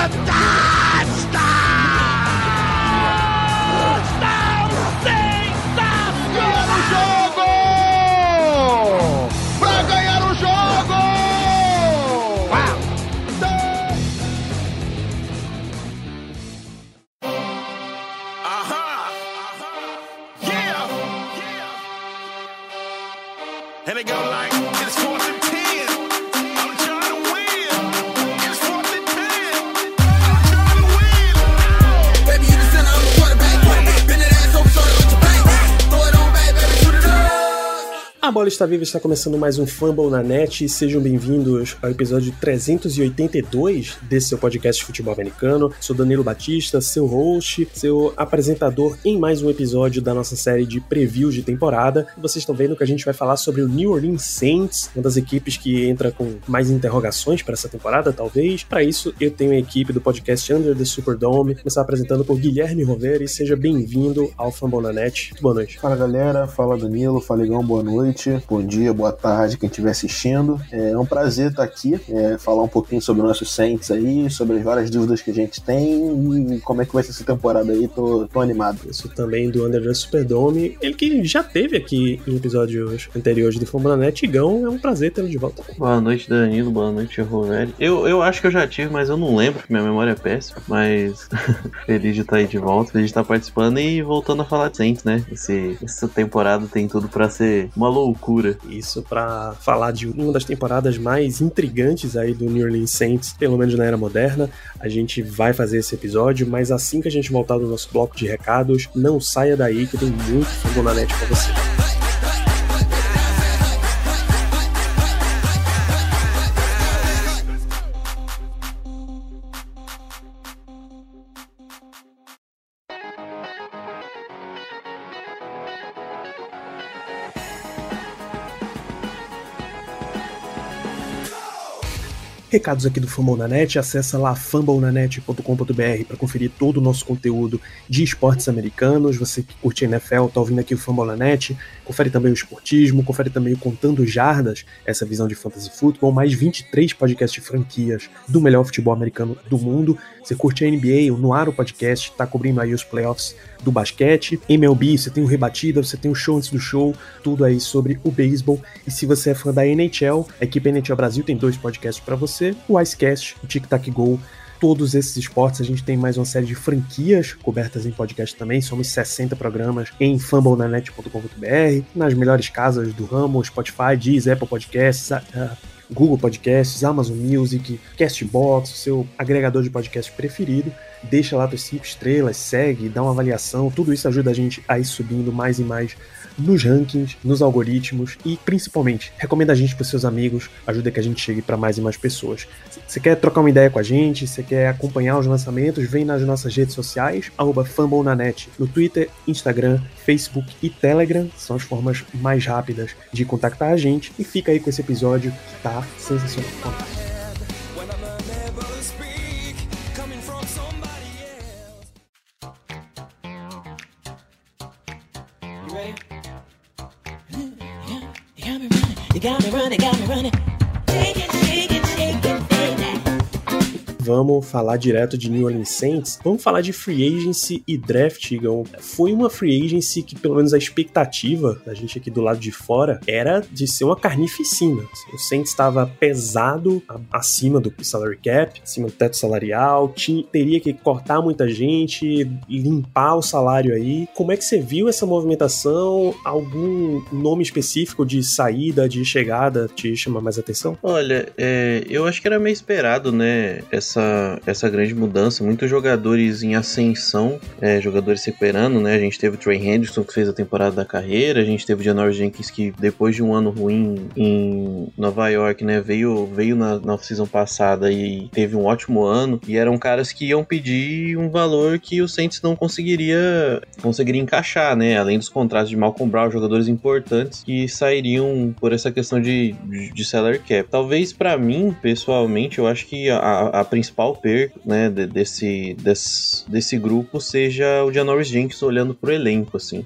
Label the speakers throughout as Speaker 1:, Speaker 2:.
Speaker 1: And they go like, it's 4th and 10. I'm trying to win. It's 4th and 10. I'm trying to win. Baby, you the center, I'm the quarterback. Bend that ass over, shoulder with your bank. Throw it on back, baby, shoot it up.
Speaker 2: A Bola Está Viva está começando mais um Fumble na Net. Sejam bem-vindos ao episódio 382 desse seu podcast de futebol americano. Sou Danilo Batista, seu host, seu apresentador em mais um episódio da nossa série de previews de temporada. Vocês estão vendo que a gente vai falar sobre o New Orleans Saints, uma das equipes que entra com mais interrogações para essa temporada, talvez. Para isso, eu tenho a equipe do podcast Under the Superdome, começar apresentando por Guilherme Rovera, e seja bem-vindo ao Fumble na Net. Muito boa noite.
Speaker 3: Fala, galera. Fala, Danilo. Fala, Igão. Boa noite. Bom dia, boa tarde, quem estiver assistindo. É um prazer estar aqui, falar um pouquinho sobre o nosso Saints aí, sobre as várias dúvidas que a gente tem e como é que vai ser essa temporada aí. Tô animado.
Speaker 2: Isso também do Under the Superdome, ele que já teve aqui em episódios anteriores do Fumble na Net. Igão, é um prazer tê-lo de volta.
Speaker 4: Boa noite, Danilo. Boa noite, Roveri. Eu acho que eu já tive, mas eu não lembro, porque minha memória é péssima, mas feliz de estar aí de volta, feliz de estar participando e voltando a falar de Saints, né? Essa temporada tem tudo pra ser uma loucura.
Speaker 2: Isso pra falar de uma das temporadas mais intrigantes aí do New Orleans Saints, pelo menos na era moderna. A gente vai fazer esse episódio, mas assim que a gente voltar do nosso bloco de recados, não saia daí que tem muito Fumble na Net pra você. Recados aqui do Fumble na Net, acessa lá fumblenanet.com.br para conferir todo o nosso conteúdo de esportes americanos. Você que curte NFL, tá ouvindo aqui o Fumble na Net, confere também o esportismo, confere também o Contando Jardas, essa visão de fantasy football, mais 23 podcasts de franquias do melhor futebol americano do mundo. Você curte a NBA, o No Ar, o podcast, tá cobrindo aí os playoffs do basquete. MLB, você tem o Rebatida, você tem o Show Antes do Show, tudo aí sobre o beisebol. E se você é fã da NHL, a equipe NHL Brasil tem 2 podcasts para você, o Icecast, o Tic Tac Go, todos esses esportes. A gente tem mais uma série de franquias cobertas em podcast também, somos 60 programas em fumblenanet.com.br, nas melhores casas do ramo, Spotify, Deezer, Apple Podcasts, Google Podcasts, Amazon Music, Castbox, o seu agregador de podcast preferido. Deixa lá tuas 5 estrelas, segue, dá uma avaliação, tudo isso ajuda a gente a ir subindo mais e mais nos rankings, nos algoritmos e principalmente recomenda a gente para os seus amigos, ajuda que a gente chegue para mais e mais pessoas. Você quer trocar uma ideia com a gente, você quer acompanhar os lançamentos, vem nas nossas redes sociais, @fumblenanet, no Twitter, Instagram, Facebook e Telegram, são as formas mais rápidas de contactar a gente, e fica aí com esse episódio que tá sensacional. Vamos falar direto de New Orleans Saints. Vamos falar de free agency e draft, Igão. Foi uma free agency que, pelo menos a expectativa da gente aqui do lado de fora, era de ser uma carnificina. O Saints estava pesado, acima do salary cap, acima do teto salarial, teria que cortar muita gente, limpar o salário aí. Como é que você viu essa movimentação? Algum nome específico de saída, de chegada te chama mais atenção?
Speaker 4: Olha, eu acho que era meio esperado, né, essa grande mudança. Muitos jogadores em ascensão, jogadores se recuperando, né? A gente teve o Trey Hendrickson, que fez a temporada da carreira, a gente teve o Janoris Jenkins, que depois de um ano ruim em Nova York, né, veio na off-season passada e teve um ótimo ano, e eram caras que iam pedir um valor que o Saints não conseguiria encaixar, né? Além dos contratos de Malcolm Brown, jogadores importantes que sairiam por essa questão de salary cap. Talvez pra mim, pessoalmente, eu acho que a principal principal perca, né, desse grupo seja o Janoris Jenkins olhando pro elenco, assim.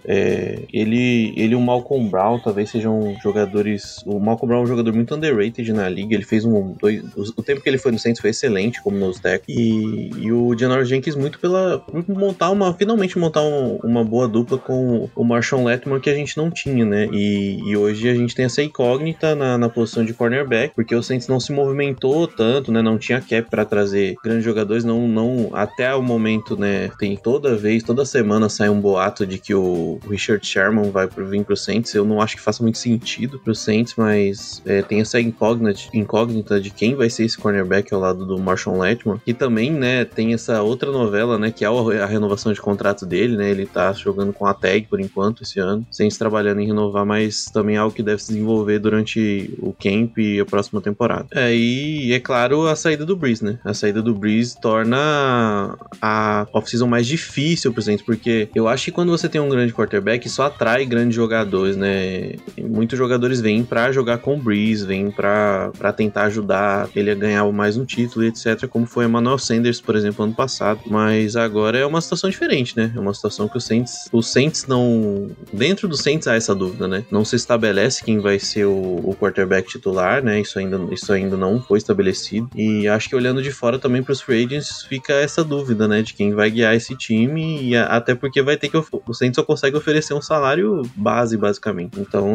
Speaker 4: Ele e o Malcolm Brown talvez sejam jogadores... O Malcolm Brown é um jogador muito underrated na liga, ele fez o tempo que ele foi no Saints foi excelente como nose tackle, e o Janoris Jenkins muito finalmente montar uma boa dupla com o Marshawn Lattimore, que a gente não tinha, né, e hoje a gente tem essa incógnita na posição de cornerback, porque o Saints não se movimentou tanto, né, não tinha cap para trazer grandes jogadores, não até o momento, né, tem toda semana sai um boato de que o Richard Sherman vai vir pro Saints. Eu não acho que faça muito sentido pro Saints, mas tem essa incógnita de quem vai ser esse cornerback ao lado do Marshawn Lattimore, e também, né, tem essa outra novela, né, que é a renovação de contrato dele, né, ele tá jogando com a tag por enquanto esse ano, Saints trabalhando em renovar, mas também é algo que deve se desenvolver durante o camp e a próxima temporada. E é claro a saída do Brees, né, a saída do Brees torna a off-season mais difícil pro Saints, porque eu acho que quando você tem um grande quarterback, isso atrai grandes jogadores, né? E muitos jogadores vêm pra jogar com o Brees, vêm pra tentar ajudar ele a ganhar mais um título, etc., como foi Emmanuel Sanders, por exemplo, ano passado. Mas agora é uma situação diferente, né? É uma situação que o Saints não... Dentro do Saints há essa dúvida, né? Não se estabelece quem vai ser o quarterback titular, né? Isso ainda não foi estabelecido. E acho que olhando de fora também pros free agents fica essa dúvida, né? De quem vai guiar esse time, e até porque vai ter que... O Saints só consegue oferecer um salário base, basicamente. Então,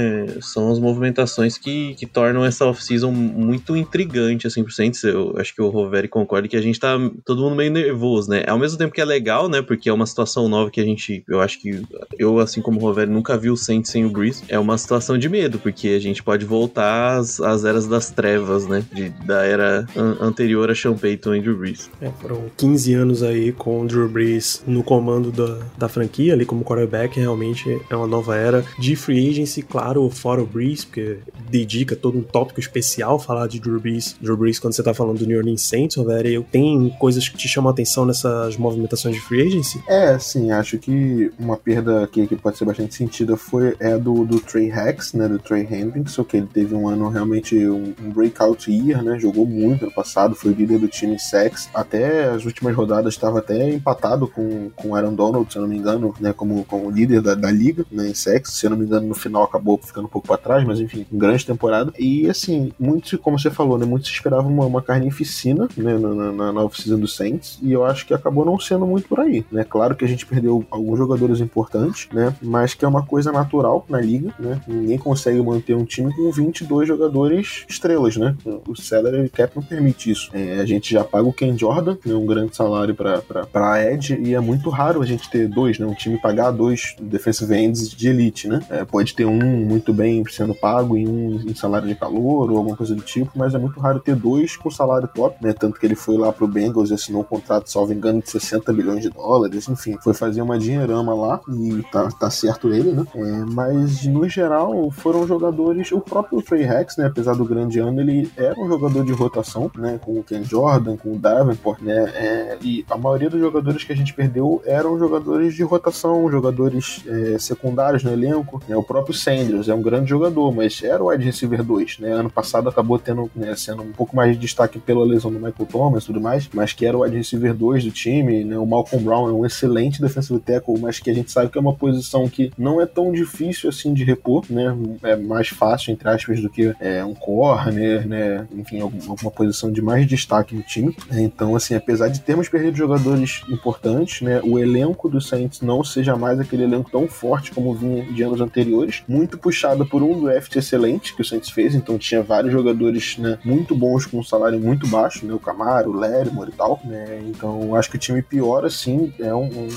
Speaker 4: são as movimentações que tornam essa off-season muito intrigante, assim, pro Saints. Eu acho que o Roveri concorda que a gente tá todo mundo meio nervoso, né? Ao mesmo tempo que é legal, né? Porque é uma situação nova que eu acho que eu, assim como o Roveri, nunca vi o Saints sem o Brees. É uma situação de medo, porque a gente pode voltar às eras das trevas, né? Da era anterior a Sean Payton e Drew Brees.
Speaker 2: Foram 15 anos aí com o Drew Brees no comando da franquia, ali como quarterback. Realmente é uma nova era de free agency, claro, fora o Brees, porque dedica todo um tópico especial falar de Drew Brees. Drew Brees, quando você tá falando do New Orleans Saints, Roveri, tem coisas que te chamam a atenção nessas movimentações de free agency?
Speaker 3: Sim, acho que uma perda que pode ser bastante sentida é a do Trey Hacks, né, do Trey Hendrickson, que ele teve um ano realmente um breakout year, né, jogou muito ano passado, foi líder do time em sacks, até as últimas rodadas estava até empatado com o Aaron Donald, se eu não me engano, né, como líder da liga, né, em sacks, se eu não me engano no final acabou ficando um pouco para trás, mas enfim, grande temporada, e assim, muito, como você falou, né, muito se esperava uma carnificina, né, na off-season do Saints, e eu acho que acabou não sendo muito por aí, né, claro que a gente perdeu alguns jogadores importantes, né, mas que é uma coisa natural na liga, né, ninguém consegue manter um time com 22 jogadores estrelas, né, o salary cap não permite isso, a gente já paga o Ken Jordan, né, um grande salário para Edge, e é muito raro a gente ter dois, né, um time pagar dois defensive ends de elite, né, pode ter um muito bem sendo pago e um em salário de calor ou alguma coisa do tipo, mas é muito raro ter dois com salário top, né, tanto que ele foi lá pro Bengals e assinou um contrato, salvo engano, de $60 bilhões, enfim, foi fazer uma dinheirama lá e tá certo ele, né, mas no geral foram jogadores, o próprio Trey Hacks, né, apesar do grande ano, ele era um jogador de rotação, né, com o Ken Jordan, com o Davenport, né, e a maioria dos jogadores que a gente perdeu eram jogadores de rotação, jogadores secundários no elenco, né, o próprio Sanders é um grande jogador, mas era o wide receiver 2, né, ano passado acabou tendo, né, sendo um pouco mais de destaque pela lesão do Michael Thomas e tudo mais, mas que era o wide receiver 2 do time, né, o Malcolm Brown é um excelente defensive tackle, mas que a gente sabe que é uma posição que não é tão difícil assim de repor, né, é mais fácil, entre aspas, do que um corner, né, enfim, alguma posição de mais destaque no time, então assim, apesar de termos perdido jogadores importantes, né, o elenco do Saints não seja mais aquele elenco tão forte como vinha de anos anteriores, muito puxado por um draft excelente que o Saints fez, então tinha vários jogadores, né, muito bons com um salário muito baixo, né, o Camaro, o Lattimore e tal, né, então acho que o time piora sim, é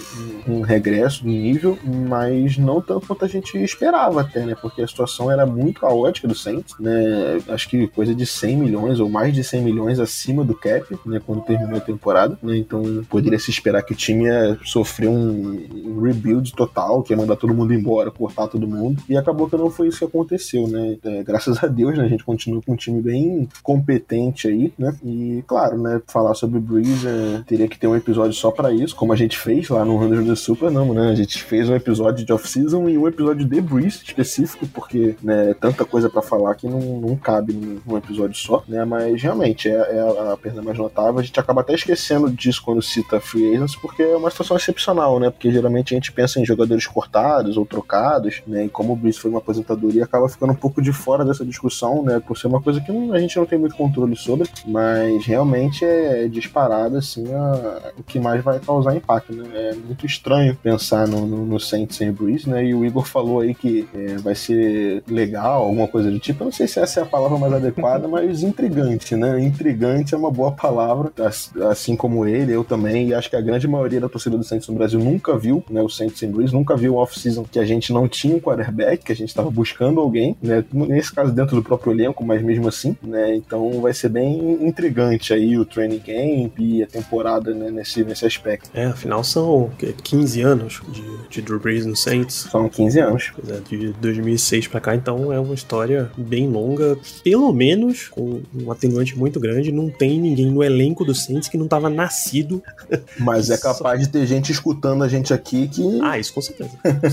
Speaker 3: um regresso do nível, mas não tanto quanto a gente esperava até, né, porque a situação era muito caótica do Saints, né, acho que coisa de 100 milhões ou mais de 100 milhões acima do cap, né, quando terminou a temporada, né, então poderia se esperar que o time ia sofrer um rebuild total, que ia mandar todo mundo embora, cortar todo mundo, e acabou que não foi isso que aconteceu, né, graças a Deus, né, a gente continua com um time bem competente aí, né? E, claro, né, falar sobre o Breeze teria que ter um episódio só pra isso, como a gente fez lá no 100 The Supernova, né? A gente fez um episódio de off-season e um episódio de Breeze específico, porque, né, tanta coisa pra falar que não cabe num episódio só, né? Mas, realmente, é a perda mais notável. A gente acaba até esquecendo disso quando cita Free Agents, porque é uma situação excepcional, né? Porque, geralmente, a gente pensa em jogadores cortados ou trocados, né? E como o Breeze foi uma aposentadoria, acaba ficando um pouco de fora dessa discussão, né? Por ser uma coisa que a gente não tem muito controle sobre, mas realmente é disparado, assim, o que mais vai causar impacto, né? É muito estranho pensar no Saints sem Breeze, né? E o Igor falou aí que vai ser legal, alguma coisa do tipo. Eu não sei se essa é a palavra mais adequada, mas intrigante, né? Intrigante é uma boa palavra, assim como ele, eu também, e acho que a grande maioria da torcida do Saints no Brasil nunca viu, né, o Saints sem Breeze, nunca viu um off-season que a gente não tinha um quarterback, que a gente estava buscando alguém, né? Nesse caso dentro do próprio elenco, mas mesmo assim, né? Então vai ser bem intrigante aí o training camp e a temporada, né, nesse aspecto.
Speaker 2: Afinal são 15 anos de Drew Brees no Saints.
Speaker 3: São 15 anos.
Speaker 2: De 2006 pra cá, então é uma história bem longa, pelo menos com um atenuante muito grande. Não tem ninguém no elenco do Saints que não tava nascido.
Speaker 3: Mas é capaz de ter gente escutando a gente aqui que...
Speaker 2: Isso com certeza.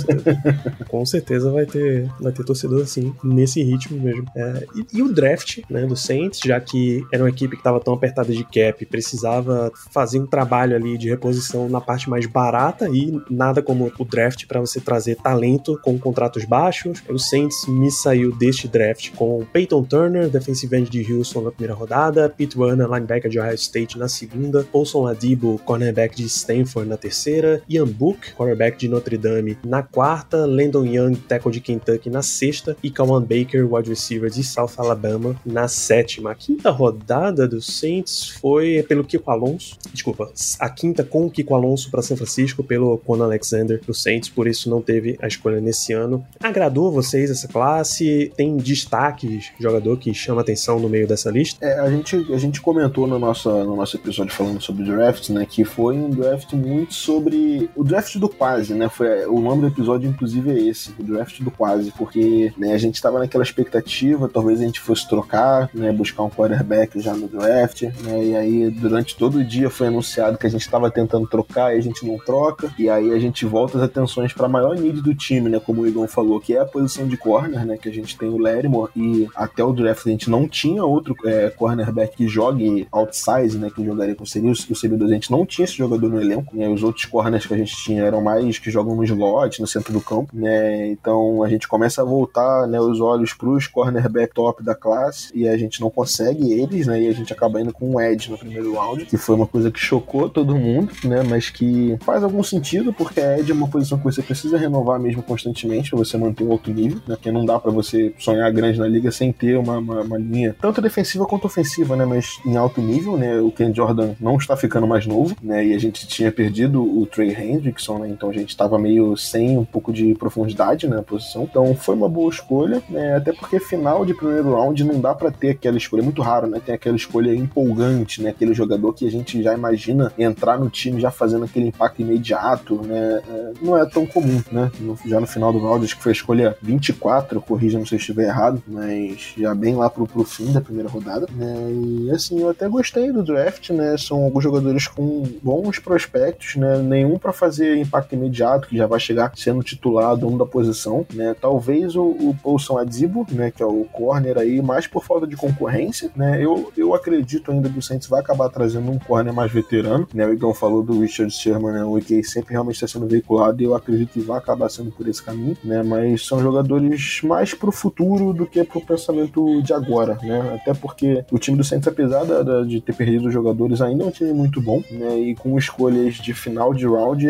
Speaker 2: Com certeza vai ter torcedor assim, nesse ritmo mesmo. E o draft, né, do Saints, já que era uma equipe que estava tão apertada de cap, precisava fazer um trabalho ali de reposição na parte mais barata e nada como o draft para você trazer talento com contratos baixos. O Saints me saiu deste draft com Peyton Turner, defensive end de Houston na primeira rodada, Pete Werner, linebacker de Ohio State na segunda, Paulson Adebo, cornerback de Stanford na terceira, Ian Book, quarterback de Notre Dame na quarta, Landon Young, tackle de Kentucky na sexta e Kawan Baker, wide receiver de South Alabama na sétima. A quinta rodada do Saints foi pelo Kiko Alonso, a quinta com o Kiko Alonso para São Francisco pelo Quan Alexander do Saints, por isso não teve a escolha nesse ano. Agradou vocês essa classe? Tem destaques, jogador que chama atenção no meio dessa lista?
Speaker 3: A gente comentou no nosso episódio falando sobre draft, né, que foi um draft muito sobre o draft do quase, né, o nome do episódio inclusive é esse, o draft do quase, porque, né, a gente estava naquela expectativa, talvez a gente fosse trocar, né, buscar um quarterback já no draft, né, e aí durante todo o dia foi anunciado que a gente estava tentando trocar e a gente não troca, e aí a gente volta as atenções para a maior need do time, né, como o Igor falou, que é a posição de corner, né, que a gente tem o Lattimore, e até o draft a gente não tinha outro cornerback que jogue outside, né, que jogaria com o CB2, a gente não tinha esse jogador no elenco, né, os outros corners que a gente tinha eram mais que jogam no slot, no centro do campo, né, então a gente começa a voltar, né, os olhos pros cornerback top da classe, e a gente não consegue eles, né, e a gente acaba indo com um edge no primeiro round, que foi uma coisa que chocou todo mundo, né, mas que faz algum sentido, porque a edge é uma posição que você precisa renovar mesmo constantemente pra você manter um alto nível, né, porque não dá pra você sonhar grande na liga sem ter uma linha tanto defensiva quanto ofensiva, né, mas em alto nível, né, o Ken Jordan não está ficando mais novo, né, e a gente tinha perdido o Trey Hendrickson, né, então a gente estava meio sem um pouco de profundidade, né, na posição, então foi uma boa escolha, né, até porque final de primeiro round não dá pra ter aquela escolha, é muito raro, né, tem aquela escolha empolgante, né, aquele jogador que a gente já imagina entrar no time já fazendo aquele impacto imediato, né, não é tão comum, né, já no final do round, acho que foi a escolha 24, corrija-me se eu estiver errado, mas já bem lá pro fim da primeira rodada, né, e assim, eu até gostei do draft, né, são alguns jogadores com bons prospectos, né, nenhum pra fazer impacto imediato, que já vai chegar sendo titular, dono da posição, né, talvez o Paulson Adebo, né, que é o corner aí, mais por falta de concorrência, né, eu acredito ainda que o Saints vai acabar trazendo um corner mais veterano, né, o Igor falou do Richard Sherman, né, o que sempre realmente está sendo veiculado e eu acredito que vai acabar sendo por esse caminho, né, mas são jogadores mais pro futuro do que pro pensamento de agora, né, até porque o time do Saints, apesar de ter perdido os jogadores, ainda é um time muito bom, né, e com escolhas de final de round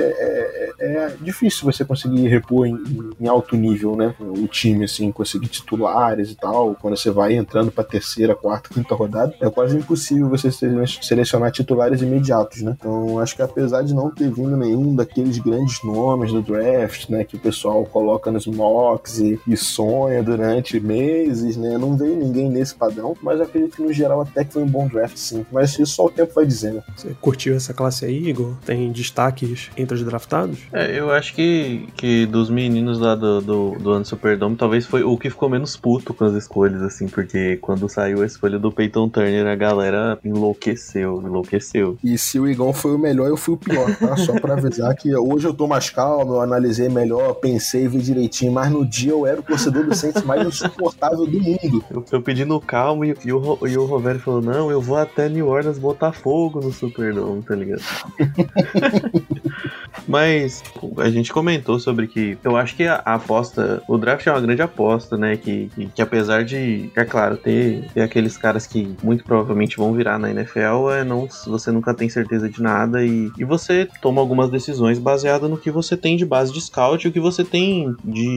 Speaker 3: é difícil você conseguir repor em alto nível, né, o time, assim, conseguir titulares e tal, quando você vai entrando pra terceira, quarta, quinta rodada, é quase impossível você selecionar titulares imediatos, né, então acho que apesar de não ter vindo nenhum daqueles grandes nomes do draft, né, que o pessoal coloca nos mocks e sonha durante meses, né, não veio ninguém nesse padrão, mas acredito que no geral até que foi um bom draft, sim, mas isso só o tempo vai dizendo.
Speaker 2: Você curtiu essa classe aí, Igor? Tem destaques entre os draftados?
Speaker 4: Eu acho que dos meninos lá do ano Superdome, talvez foi o que ficou menos menos puto com as escolhas, assim, porque quando saiu a escolha do Peyton Turner, a galera enlouqueceu.
Speaker 3: E se o Igão foi o melhor, eu fui o pior, tá? Só pra avisar que hoje eu tô mais calmo, eu analisei melhor, pensei, vi direitinho, mas no dia eu era o torcedor do Saints mais insuportável do mundo.
Speaker 4: Eu pedindo calma e o Rovério falou, não, eu vou até New Orleans botar fogo no Superdome, tá ligado? Mas a gente comentou sobre que eu acho que a aposta, o draft é uma grande aposta, né? Que apesar de, é claro, ter aqueles caras que muito provavelmente vão virar na NFL, você nunca tem certeza de nada e você toma algumas decisões baseadas no que você tem de base de scout e o que você tem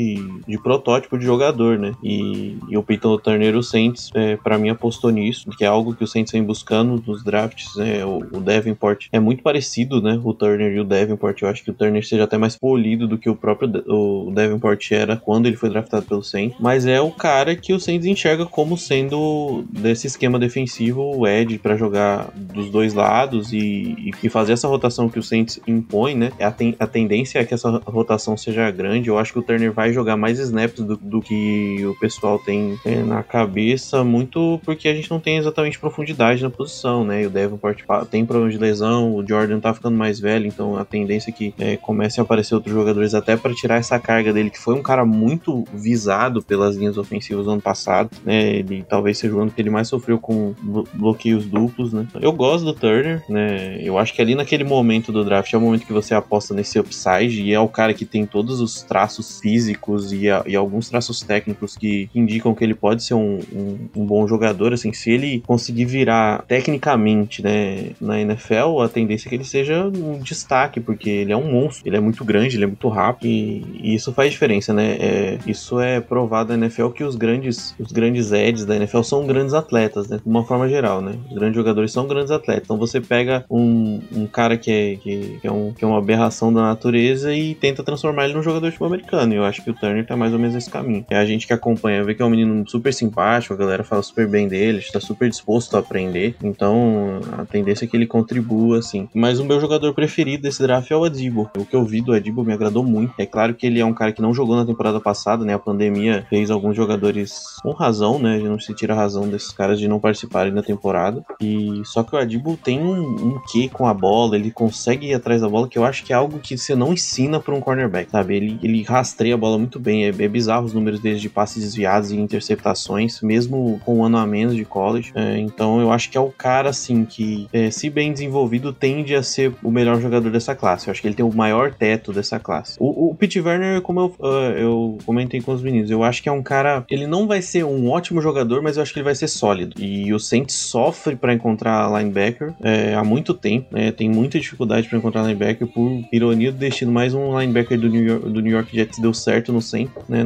Speaker 4: de protótipo de jogador, né? E o Peyton Turner, o Saints, pra mim, apostou nisso, que é algo que o Saints vem buscando nos drafts, né? O Davenport é muito parecido, né? O Turner e o Davenport, eu acho que o Turner seja até mais polido do que o próprio o Davenport era quando ele foi draftado pelo Saints, mas é o cara que o Saints enxerga como sendo desse esquema defensivo o edge pra jogar dos dois lados e fazer essa rotação que o Saints impõe, né? A tendência é que essa rotação seja grande. Eu acho que o Turner vai jogar mais snaps do que o pessoal tem na cabeça, muito porque a gente não tem exatamente profundidade na posição, né? E o Davenport tem problema de lesão, o Jordan tá ficando mais velho, então a tendência é que comecem a aparecer outros jogadores até para tirar essa carga dele, que foi um cara muito visado pelas linhas ofensivas do ano passado, né? Ele talvez seja o ano que ele mais sofreu com bloqueios duplos, né? Eu gosto do Turner, né? Eu acho que ali naquele momento do draft é o momento que você aposta nesse upside e é o cara que tem todos os traços físicos e alguns traços técnicos que indicam que ele pode ser um bom jogador, assim, se ele conseguir virar tecnicamente, né, na NFL, a tendência é que ele seja um destaque, porque ele é um monstro, ele é muito grande, ele é muito rápido e isso faz diferença, né? Isso é provado na NFL que os grandes edges da NFL são grandes atletas, né? De uma forma geral, né? Os grandes jogadores são grandes atletas. Então você pega um cara que é uma aberração da natureza e tenta transformar ele num jogador tipo americano. E eu acho que o Turner tá mais ou menos nesse caminho. É a gente que acompanha, vê que é um menino super simpático, a galera fala super bem dele, está super disposto a aprender. Então a tendência é que ele contribua, assim. Mas o meu jogador preferido desse draft é o Adebo. O que eu vi do Adebo me agradou muito. É claro que ele é um cara que não jogou na temporada passada, né? A pandemia fez alguns jogadores com razão, né? Não se tira a razão desses caras de não participarem da temporada. E só que o Adebo tem um quê com a bola, ele consegue ir atrás da bola, que eu acho que é algo que você não ensina pra um cornerback, sabe? Ele rastreia a bola muito bem. É bizarro os números dele de passes desviados e interceptações, mesmo com um ano a menos de college. Então eu acho que é o cara, assim, que se bem desenvolvido, tende a ser o melhor jogador dessa classe. Eu acho que ele tem o maior teto dessa classe. O Pete Werner, como eu comentei com os meninos, eu acho que é um cara, ele não vai ser um ótimo jogador, mas eu acho que ele vai ser sólido. E o Saints sofre pra encontrar linebacker há muito tempo, né? Tem muita dificuldade pra encontrar linebacker, por ironia do destino. Mais um linebacker do New York Jets deu certo no Saints, né?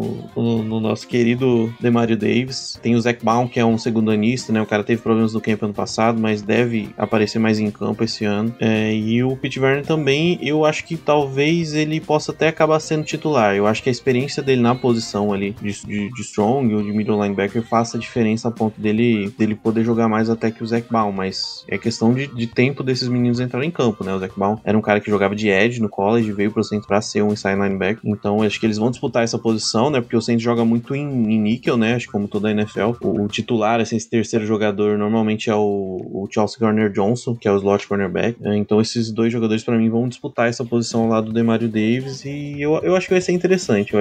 Speaker 4: No nosso querido Demario Davis. Tem o Zach Baum, que é um segundanista, né? O cara teve problemas no camp ano passado, mas deve aparecer mais em campo esse ano. E o Pete Werner também, eu acho que talvez ele possa até acabar sendo titular. Eu acho que a experiência dele na posição ali de strong ou de middle linebacker faça diferença a ponto dele poder jogar mais até que o Zach Baum, mas é questão de tempo desses meninos entrarem em campo, né? O Zach Baum era um cara que jogava de edge no college, veio pro Saints pra ser um inside linebacker, então acho que eles vão disputar essa posição, né? Porque o Saints joga muito em níquel, né? Acho que como toda a NFL, o titular, assim, esse terceiro jogador normalmente é o Chelsea Gardner-Johnson, que é o slot cornerback. Então esses dois jogadores pra mim vão disputar essa posição lá do Demario Davis e eu acho que vai ser interessante.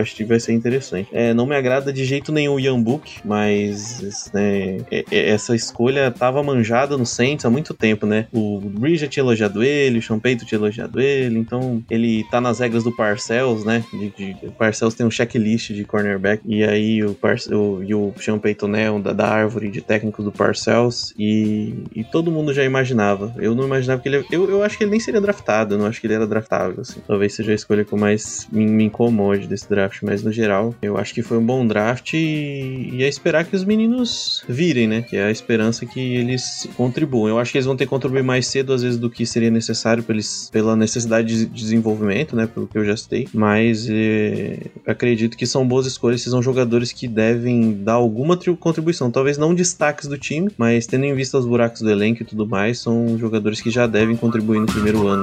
Speaker 4: Não me agrada de jeito nenhum o Ian Book, mas né, essa escolha tava manjada no Saints há muito tempo, né? O Brees já tinha elogiado ele, o Sean Payton tinha elogiado ele, então ele tá nas regras do Parcells, né? O Parcells tem um checklist de cornerback e aí o Sean Payton, né, da árvore de técnicos do Parcells e todo mundo já imaginava. Eu não imaginava que ele... Eu acho que ele nem seria draftado, eu não acho que ele era draftável, assim. Talvez seja a escolha que eu mais me incomode desse draft, mas no geral, eu acho que foi um bom draft e é esperar que os meninos virem, né? Que é a esperança que eles contribuam. Eu acho que eles vão ter que contribuir mais cedo, às vezes, do que seria necessário pela necessidade de desenvolvimento, né? Pelo que eu já citei. Mas acredito que são boas escolhas, são jogadores que devem dar alguma contribuição. Talvez não destaques do time, mas tendo em vista os buracos do elenco e tudo mais, são jogadores que já devem contribuir no primeiro ano.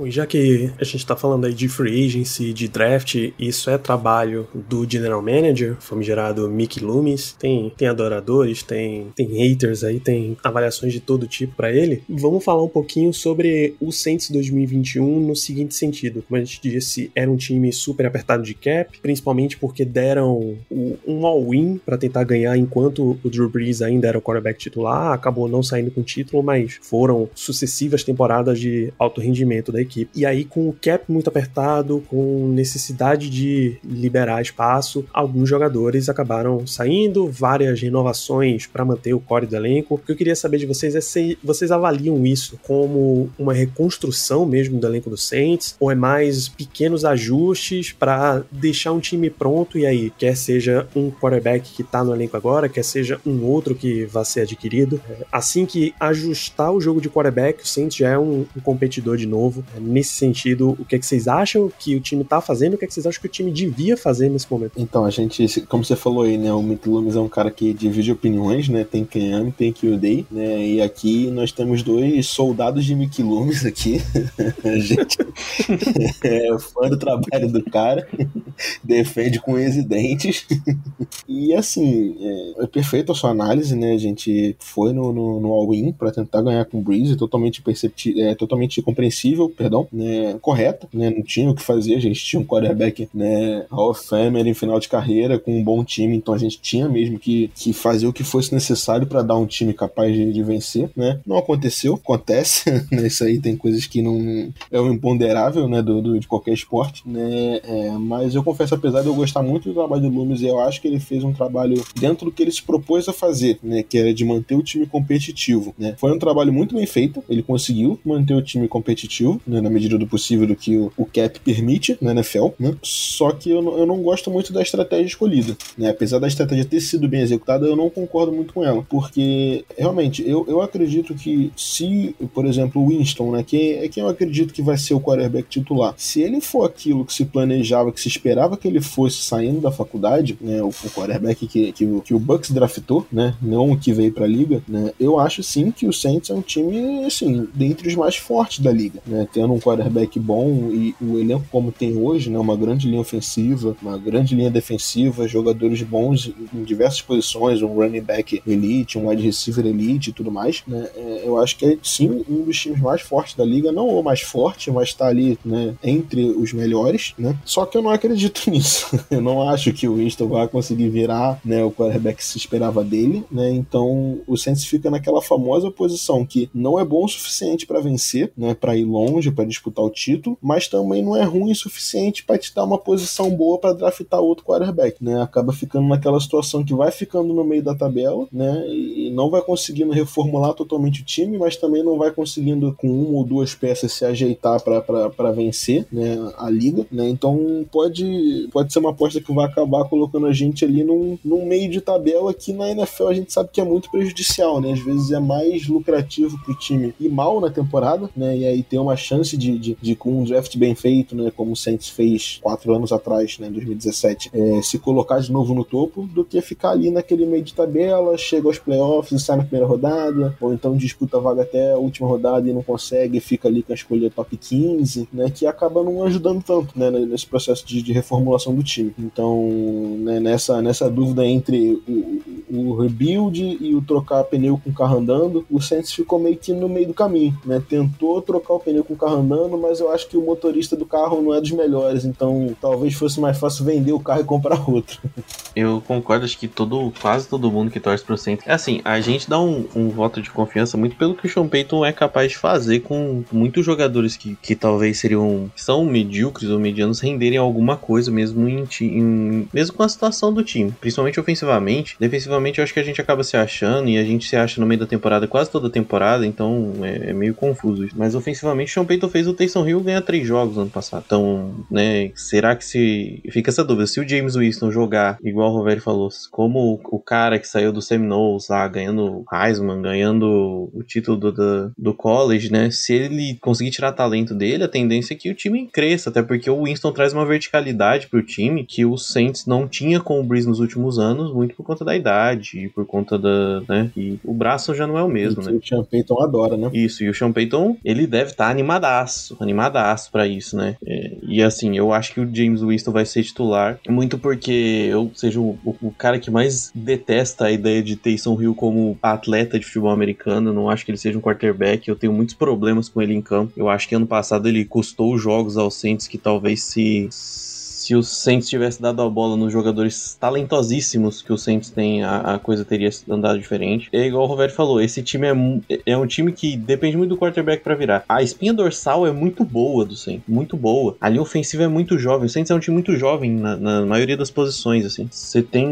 Speaker 2: Bom, e já que a gente tá falando aí de free agency, de draft, isso é trabalho do general manager, famigerado Mickey Loomis, tem adoradores, tem haters aí, tem avaliações de todo tipo pra ele. Vamos falar um pouquinho sobre o Saints 2021 no seguinte sentido. Como a gente disse, era um time super apertado de cap, principalmente porque deram um all-in pra tentar ganhar enquanto o Drew Brees ainda era o quarterback titular, acabou não saindo com título, mas foram sucessivas temporadas de alto rendimento da equipe. E aí, com o cap muito apertado, com necessidade de liberar espaço, alguns jogadores acabaram saindo, várias renovações para manter o core do elenco. O que eu queria saber de vocês é se vocês avaliam isso como uma reconstrução mesmo do elenco do Saints, ou é mais pequenos ajustes para deixar um time pronto, e aí, quer seja um quarterback que tá no elenco agora, quer seja um outro que vai ser adquirido. Assim que ajustar o jogo de quarterback, o Saints já é um competidor de novo. Nesse sentido, o que é que vocês acham que o time tá fazendo, o que é que vocês acham que o time devia fazer nesse momento?
Speaker 3: Então, a gente, como você falou aí, né, o Mickey Loomis é um cara que divide opiniões, né, tem quem ame, tem quem odeia, né, e aqui nós temos dois soldados de Mickey Loomis aqui, a gente é fã do trabalho do cara, defende com unhas e dentes, e assim, é perfeita a sua análise, né, a gente foi no all-in pra tentar ganhar com o Breeze, totalmente compreensível, né, correto, né, não tinha o que fazer, a gente tinha um quarterback, né, Hall of Famer em final de carreira, com um bom time, então a gente tinha mesmo que fazer o que fosse necessário para dar um time capaz de vencer, né, não aconteceu, acontece, né, isso aí tem coisas que não é o imponderável, né, de qualquer esporte, né, mas eu confesso, apesar de eu gostar muito do trabalho do Loomis, eu acho que ele fez um trabalho dentro do que ele se propôs a fazer, né, que era de manter o time competitivo, né, foi um trabalho muito bem feito, ele conseguiu manter o time competitivo, né, na medida do possível do que o cap permite na NFL, né? Só que eu não gosto muito da estratégia escolhida, né? Apesar da estratégia ter sido bem executada, eu não concordo muito com ela, porque realmente eu acredito que se, por exemplo, o Winston, né, que eu acredito que vai ser o quarterback titular, se ele for aquilo que se planejava, que se esperava que ele fosse saindo da faculdade, né, o quarterback que o Bucks draftou, né, não o que veio pra liga, né, eu acho sim que o Saints é um time, assim, dentre os mais fortes da liga, né, tendo um quarterback bom e o elenco como tem hoje, né, uma grande linha ofensiva, uma grande linha defensiva, jogadores bons em diversas posições, um running back elite, um wide receiver elite e tudo mais, né, eu acho que é sim um dos times mais fortes da liga, não o mais forte, mas está ali, né, entre os melhores, né, só que eu não acredito nisso, eu não acho que o Winston vai conseguir virar, né, o quarterback que se esperava dele, né, então o Saints fica naquela famosa posição que não é bom o suficiente para vencer, né, para ir longe, para disputar o título, mas também não é ruim o suficiente para te dar uma posição boa para draftar outro quarterback, né? Acaba ficando naquela situação que vai ficando no meio da tabela, né? E não vai conseguindo reformular totalmente o time, mas também não vai conseguindo com uma ou duas peças se ajeitar para vencer, né, a liga, né? Então pode ser uma aposta que vai acabar colocando a gente ali num meio de tabela que na NFL a gente sabe que é muito prejudicial, né? Às vezes é mais lucrativo pro time ir mal na temporada, né? E aí ter uma chance de com um draft bem feito, né, como o Saints fez 4 anos atrás, né, em 2017, se colocar de novo no topo, do que ficar ali naquele meio de tabela, chega aos playoffs e sai na primeira rodada, ou então disputa a vaga até a última rodada e não consegue, fica ali com a escolha top 15, né, que acaba não ajudando tanto, né, nesse processo de reformulação do time. Então, né, nessa dúvida entre o rebuild e o trocar pneu com o carro andando, o Saints ficou meio que no meio do caminho, né, tentou trocar o pneu com o carro andando, mas eu acho que o motorista do carro não é dos melhores, então talvez fosse mais fácil vender o carro e comprar outro.
Speaker 4: Eu concordo, acho que quase todo mundo que torce pro Saints. É assim, a gente dá um voto de confiança muito pelo que o Sean Payton é capaz de fazer com muitos jogadores que talvez são medíocres ou medianos, renderem alguma coisa mesmo mesmo com a situação do time, principalmente ofensivamente. Defensivamente eu acho que a gente acaba se achando, e a gente se acha no meio da temporada, quase toda a temporada, então é meio confuso isso. Mas ofensivamente o Sean Payton fez o Taysom Hill ganhar 3 jogos no ano passado. Então, né, será que fica essa dúvida, se o James Winston jogar, igual o Roveri falou, como o cara que saiu do Seminoles lá, ganhando Heisman, ganhando o título do college, né, se ele conseguir tirar talento dele, a tendência é que o time cresça, até porque o Winston traz uma verticalidade pro time que o Saints não tinha com o Breeze nos últimos anos, muito por conta da idade idade e por conta né, e o braço já não é o mesmo, né?
Speaker 3: O Sean Payton adora, né?
Speaker 4: Isso, e o Sean Payton, ele deve estar animadaço pra isso, né? E assim, eu acho que o James Winston vai ser titular, muito porque eu seja o cara que mais detesta a ideia de Taysom Hill como atleta de futebol americano. Eu não acho que ele seja um quarterback, eu tenho muitos problemas com ele em campo. Eu acho que ano passado ele custou os jogos aos Saints, que talvez se o Saints tivesse dado a bola nos jogadores talentosíssimos que o Saints tem, a coisa teria andado diferente. É igual o Roberto falou, esse time é um time que depende muito do quarterback pra virar. A espinha dorsal é muito boa do Saints, muito boa. A linha ofensiva é muito jovem. O Saints é um time muito jovem na maioria das posições, assim. Você tem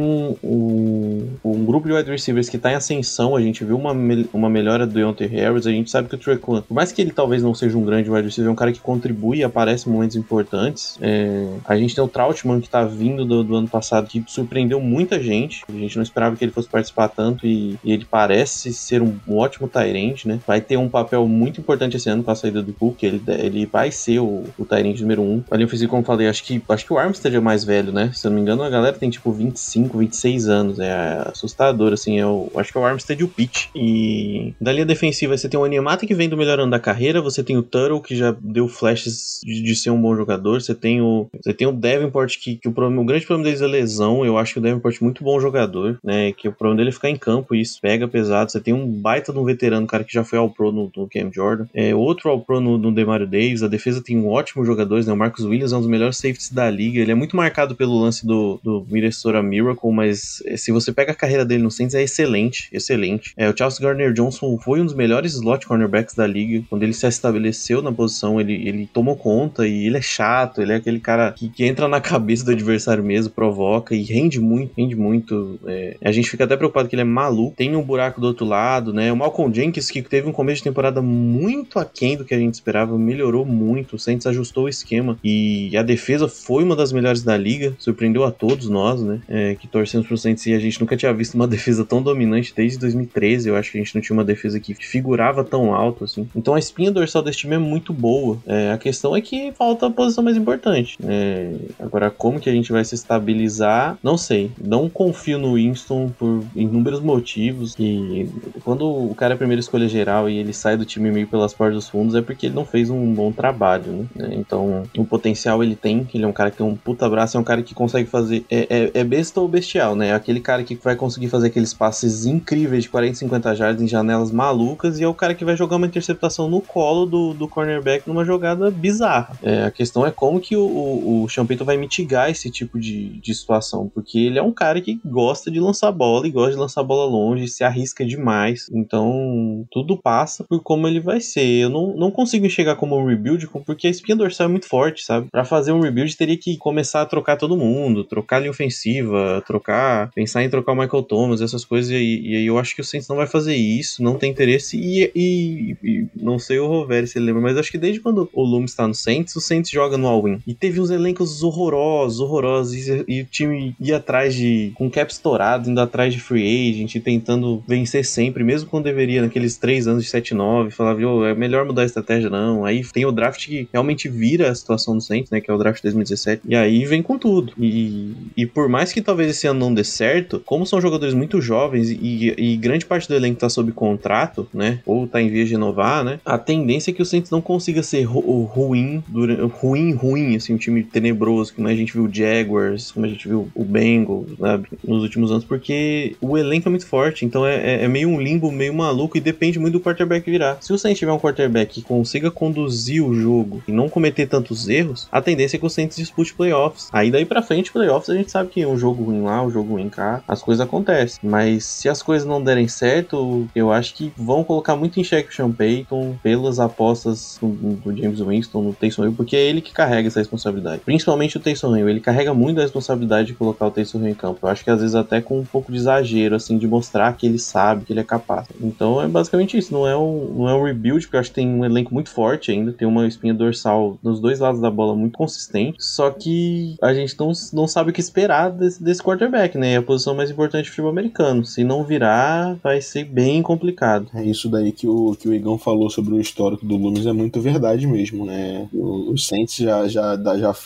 Speaker 4: um grupo de wide receivers que tá em ascensão. A gente viu uma melhora do Deontay Harris. A gente sabe que o Tre'Quan, por mais que ele talvez não seja um grande wide receiver, é um cara que contribui e aparece em momentos importantes. A gente tem o Trautman, que tá vindo do ano passado, que surpreendeu muita gente. A gente não esperava que ele fosse participar tanto e ele parece ser um ótimo tight end, né? Vai ter um papel muito importante esse ano com a saída do Cook. Ele vai ser o tight end número 1. Ali eu fiz, como eu falei, acho que o Armstead é mais velho, né? Se eu não me engano, a galera tem tipo 25, 26 anos. É assustador, assim. Acho que é o Armstead e o Pitt. E da linha defensiva, você tem o Onyemata, que vem do melhor ano da carreira. Você tem o Tuttle, que já deu flashes de ser um bom jogador. Você tem o Davenport, que o grande problema deles é lesão. Eu acho que o Davenport é muito bom jogador, né? Que o problema dele é ficar em campo, e isso pega pesado. Você tem um baita de um veterano, cara que já foi All-Pro no Cam Jordan. Outro All-Pro no Demario Davis. A defesa tem ótimos jogadores, né? O Marcus Williams é um dos melhores safeties da liga. Ele é muito marcado pelo lance do Minnesota Miracle, mas se você pega a carreira dele no Saints, é excelente, excelente. O Charles Gardner-Johnson foi um dos melhores slot cornerbacks da liga. Quando ele se estabeleceu na posição, ele tomou conta, e ele é chato, ele é aquele cara que entra na cabeça do adversário mesmo, provoca e rende muito. A gente fica até preocupado que ele é maluco. Tem um buraco do outro lado, né? O Malcolm Jenkins, que teve um começo de temporada muito aquém do que a gente esperava, melhorou muito. O Saints ajustou o esquema e a defesa foi uma das melhores da liga, surpreendeu a todos nós, né? Que torcemos pro Saints, e a gente nunca tinha visto uma defesa tão dominante desde 2013. Eu acho que a gente não tinha uma defesa que figurava tão alto, assim. Então a espinha dorsal desse time é muito boa. A questão é que falta a posição mais importante. Agora, como que a gente vai se estabilizar? Não sei. Não confio no Winston por inúmeros motivos. E quando o cara é a primeira escolha geral e ele sai do time meio pelas portas dos fundos, é porque ele não fez um bom trabalho, né? Então, o potencial ele tem. Ele é um cara que tem um puta braço, é um cara que consegue fazer... É besta ou bestial, né? É aquele cara que vai conseguir fazer aqueles passes incríveis de 40, 50 jardas em janelas malucas, e é o cara que vai jogar uma interceptação no colo do cornerback numa jogada bizarra. A questão é como que o Sean Payton vai mitigar esse tipo de situação, porque ele é um cara que gosta de lançar bola e gosta de lançar bola longe, se arrisca demais. Então, tudo passa por como ele vai ser. Eu não consigo enxergar como um rebuild, porque a espinha dorsal é muito forte, sabe? Pra fazer um rebuild, teria que começar a trocar todo mundo, trocar a linha ofensiva, pensar em trocar o Michael Thomas, essas coisas, e aí eu acho que o Saints não vai fazer isso, não tem interesse, e não sei o Roveri se ele lembra, mas acho que desde quando o Loomis tá no Saints, o Saints joga no all-in. E teve uns elencos horrorosos, e o time ia atrás com cap estourado, indo atrás de free agent, tentando vencer sempre, mesmo quando deveria, naqueles 3 anos de 7-9, falava, é melhor mudar a estratégia, não. Aí tem o draft que realmente vira a situação do Saints, né, que é o draft de 2017, e aí vem com tudo. E por mais que talvez esse ano não dê certo, como são jogadores muito jovens e grande parte do elenco tá sob contrato, né, ou tá em vias de renovar, né, a tendência é que o Saints não consiga ser ruim, assim, um time tenebroso, como a gente viu o Jaguars, como a gente viu o Bengals, sabe, nos últimos anos, porque o elenco é muito forte, então é meio um limbo, meio maluco, e depende muito do quarterback virar. Se o Saints tiver um quarterback que consiga conduzir o jogo e não cometer tantos erros, a tendência é que o Saints dispute playoffs. Aí daí pra frente, playoffs, a gente sabe que um jogo ruim lá, um jogo ruim cá, as coisas acontecem. Mas se as coisas não derem certo, eu acho que vão colocar muito em xeque o Sean Payton pelas apostas do James Winston, no Taysom Hill, porque é ele que carrega essa responsabilidade. Principalmente o Taysom Hill, ele carrega muito a responsabilidade de colocar o Taysom Hill em campo. Eu acho que às vezes até com um pouco de exagero, assim, de mostrar que ele sabe, que ele é capaz. Então é basicamente isso, não é um rebuild, porque eu acho que tem um elenco muito forte ainda, tem uma espinha dorsal nos dois lados da bola muito consistente, só que a gente não sabe o que esperar desse quarterback, né? É a posição mais importante do futebol americano. Se não virar, vai ser bem complicado.
Speaker 3: É isso daí que o Igão falou sobre o histórico do Loomis, é muito verdade mesmo, né? O Saints já fez all-in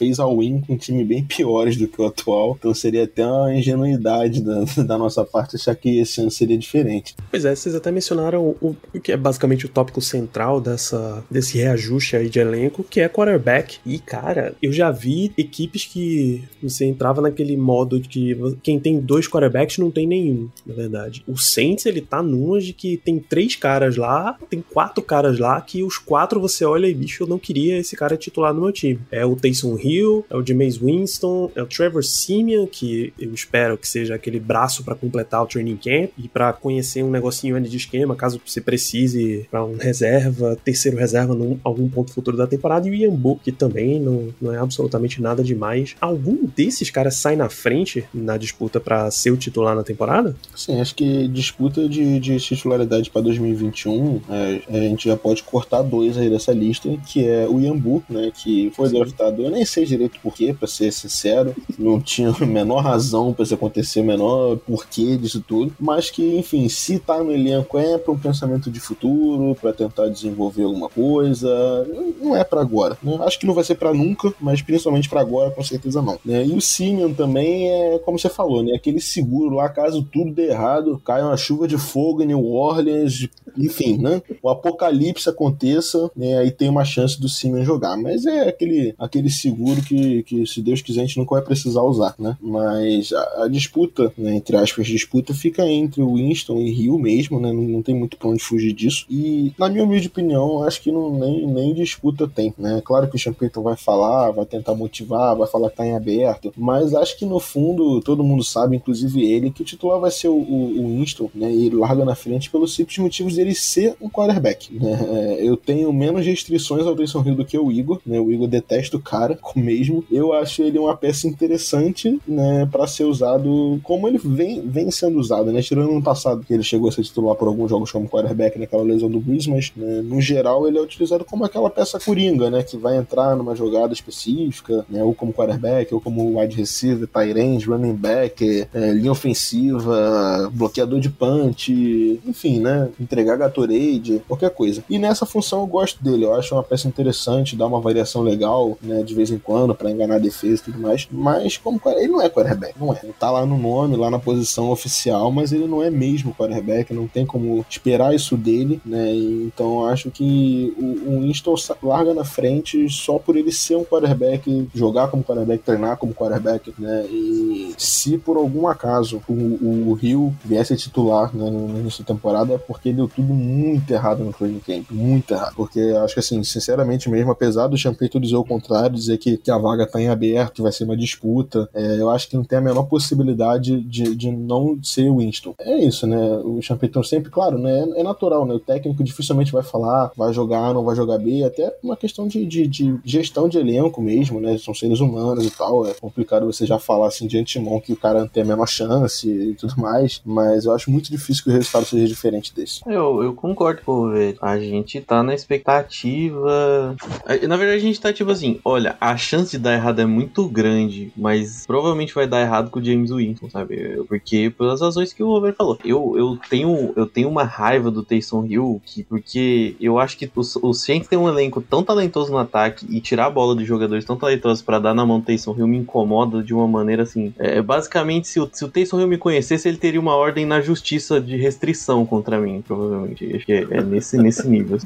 Speaker 3: ruim com um time bem piores do que o atual, então seria até uma ingenuidade da nossa parte achar que esse ano seria diferente.
Speaker 2: Pois é, vocês até mencionaram o que é basicamente o tópico central desse reajuste aí de elenco, que é quarterback. E, cara, eu já vi equipes que você entrava naquele modo de que quem tem 2 quarterbacks não tem nenhum, na verdade. O Saints, ele tá numa de que tem 3 caras lá, tem 4 caras lá, que os 4 você olha e, bicho, eu não queria esse cara titular no meu time. É o Taysom Hill, é o Jameis Winston, é o Trevor Siemian, que eu espero que seja aquele braço pra completar o training camp e pra conhecer um negocinho de esquema, caso você precise pra um reserva, terceiro reserva em algum ponto futuro da temporada, e o Ian Book, que também não é absolutamente nada demais. Algum desses caras sai na frente na disputa pra ser o titular na temporada?
Speaker 3: Sim, acho que disputa de titularidade para 2021, a gente já pode cortar 2 aí dessa lista, que é o Ian Book, né, que foi draftado, eu nem sei direito por quê, pra ser sincero, não tinha a menor razão pra isso acontecer, o menor porquê disso tudo, mas que, enfim, se tá no elenco é pra um pensamento de futuro, pra tentar desenvolver alguma coisa, não é pra agora, né? Acho que não vai ser pra nunca, mas principalmente pra agora, com certeza não, né? E o Simeon também é, como você falou, né, aquele seguro lá, caso tudo dê errado, cai uma chuva de fogo em New Orleans, enfim, né, o apocalipse aconteça, né, aí tem uma chance do Simeon jogar, mas é aquele seguro que se Deus quiser a gente nunca vai precisar usar, né, mas a disputa, né, entre aspas, disputa fica entre o Winston e Hill mesmo, né, não tem muito pra onde fugir disso, e na minha humilde opinião, acho que nem disputa tem, né, claro que o Sean Payton vai falar, vai tentar motivar, vai falar que tá em aberto, mas acho que no fundo, todo mundo sabe, inclusive ele, que o titular vai ser o Winston, né, e ele larga na frente pelos simples motivos dele ser um quarterback, né, eu tenho menos restrições ao Taysom Hill do que o Igor, né, o Igor detesta o cara, mesmo, eu acho ele uma peça interessante, né, pra ser usado como ele vem sendo usado, né, tirando no passado que ele chegou a ser titular por alguns jogos como quarterback naquela lesão do Breeze, mas né, no geral ele é utilizado como aquela peça coringa, né, que vai entrar numa jogada específica, né, ou como quarterback, ou como wide receiver, tight end, running back, linha ofensiva, bloqueador de punch, enfim, né, entregar Gatorade, qualquer coisa. E nessa função eu gosto dele, eu acho uma peça interessante, dá uma variação legal, né, de vez em quando, pra enganar a defesa e tudo mais, mas como ele não é quarterback, não é. Ele tá lá no nome, lá na posição oficial, mas ele não é mesmo quarterback, não tem como esperar isso dele, né, então eu acho que o Winston larga na frente só por ele ser um quarterback, jogar como quarterback, treinar como quarterback, né, e se por algum acaso o Hill viesse titular, né, no início da temporada, é porque deu tudo muito errado no training camp, muito errado, porque acho que assim, sinceramente mesmo, apesar do Sean Payton dizer o contrário, dizer que a vaga tá em aberto, que vai ser uma disputa, eu acho que não tem a menor possibilidade de não ser o Winston. É isso, né, o Sean Payton sempre, claro, né, é natural, né, o técnico dificilmente vai falar, vai jogar A, não vai jogar B, até uma questão de gestão de elenco mesmo, né, são seres humanos e tal, é complicado você já falar assim de antemão que o cara tem a menor chance e tudo mais, mas eu acho muito difícil que o resultado seja diferente desse.
Speaker 4: Eu concordo com o velho. A gente tá na expectativa. Na verdade, a gente tá tipo assim: olha, a chance de dar errado é muito grande, mas provavelmente vai dar errado com o Jameis Winston, sabe? Porque, pelas razões que o Robert falou. Eu tenho uma raiva do Taysom Hill, porque eu acho que os Saints tem um elenco tão talentoso no ataque e tirar a bola de jogadores tão talentosos pra dar na mão do Taysom Hill me incomoda de uma maneira assim. Basicamente, se o Taysom Hill me conhecesse, ele teria uma ordem na justiça de restrição contra mim, provavelmente. Acho que é nesse nível.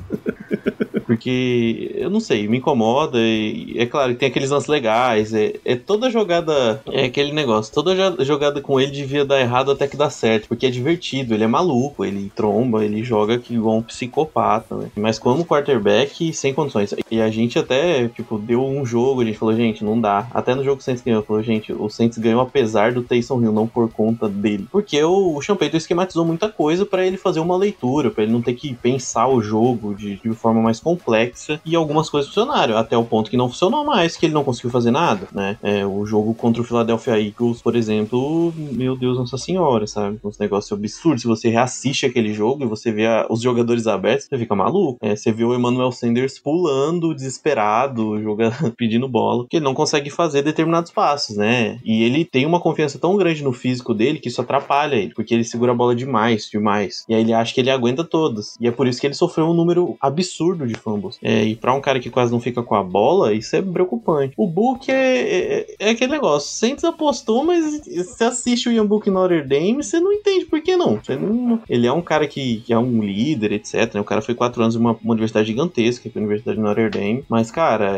Speaker 4: Porque, eu não sei, me incomoda e é claro que tem aqueles lances legais, toda jogada, é aquele negócio, toda jogada com ele devia dar errado até que dá certo, porque é divertido, ele é maluco, ele tromba, ele joga igual um psicopata, né? Mas como quarterback, sem condições. E a gente até, tipo, deu um jogo, a gente falou, gente, não dá. Até no jogo que o Saints ganhou, falou, gente, o Saints ganhou apesar do Taysom Hill, não por conta dele. Porque o Sean Payton esquematizou muita coisa pra ele fazer uma leitura, pra ele não ter que pensar o jogo de forma mais complexa, e algumas coisas funcionaram, até o ponto que não funcionou mais, que ele não conseguiu fazer nada, né? O jogo contra o Philadelphia Eagles, por exemplo, meu Deus, Nossa Senhora, sabe? Um negócio absurdo. Se você reassiste aquele jogo e você vê os jogadores abertos, você fica maluco. Você vê o Emmanuel Sanders pulando, desesperado, pedindo bola, porque ele não consegue fazer determinados passos, né? E ele tem uma confiança tão grande no físico dele que isso atrapalha ele, porque ele segura a bola demais. E aí ele acha que ele aguenta todas. E é por isso que ele sofreu um número absurdo de fumbles. E pra um cara que quase não fica com a bola, isso é preocupante. O Book é aquele negócio. Saints apostou, mas você assiste o Ian Book em Notre Dame, você não entende por que não. Ele é um cara que é um líder, etc. O cara foi 4 anos em uma universidade gigantesca, que é a Universidade de Notre Dame. Mas, cara,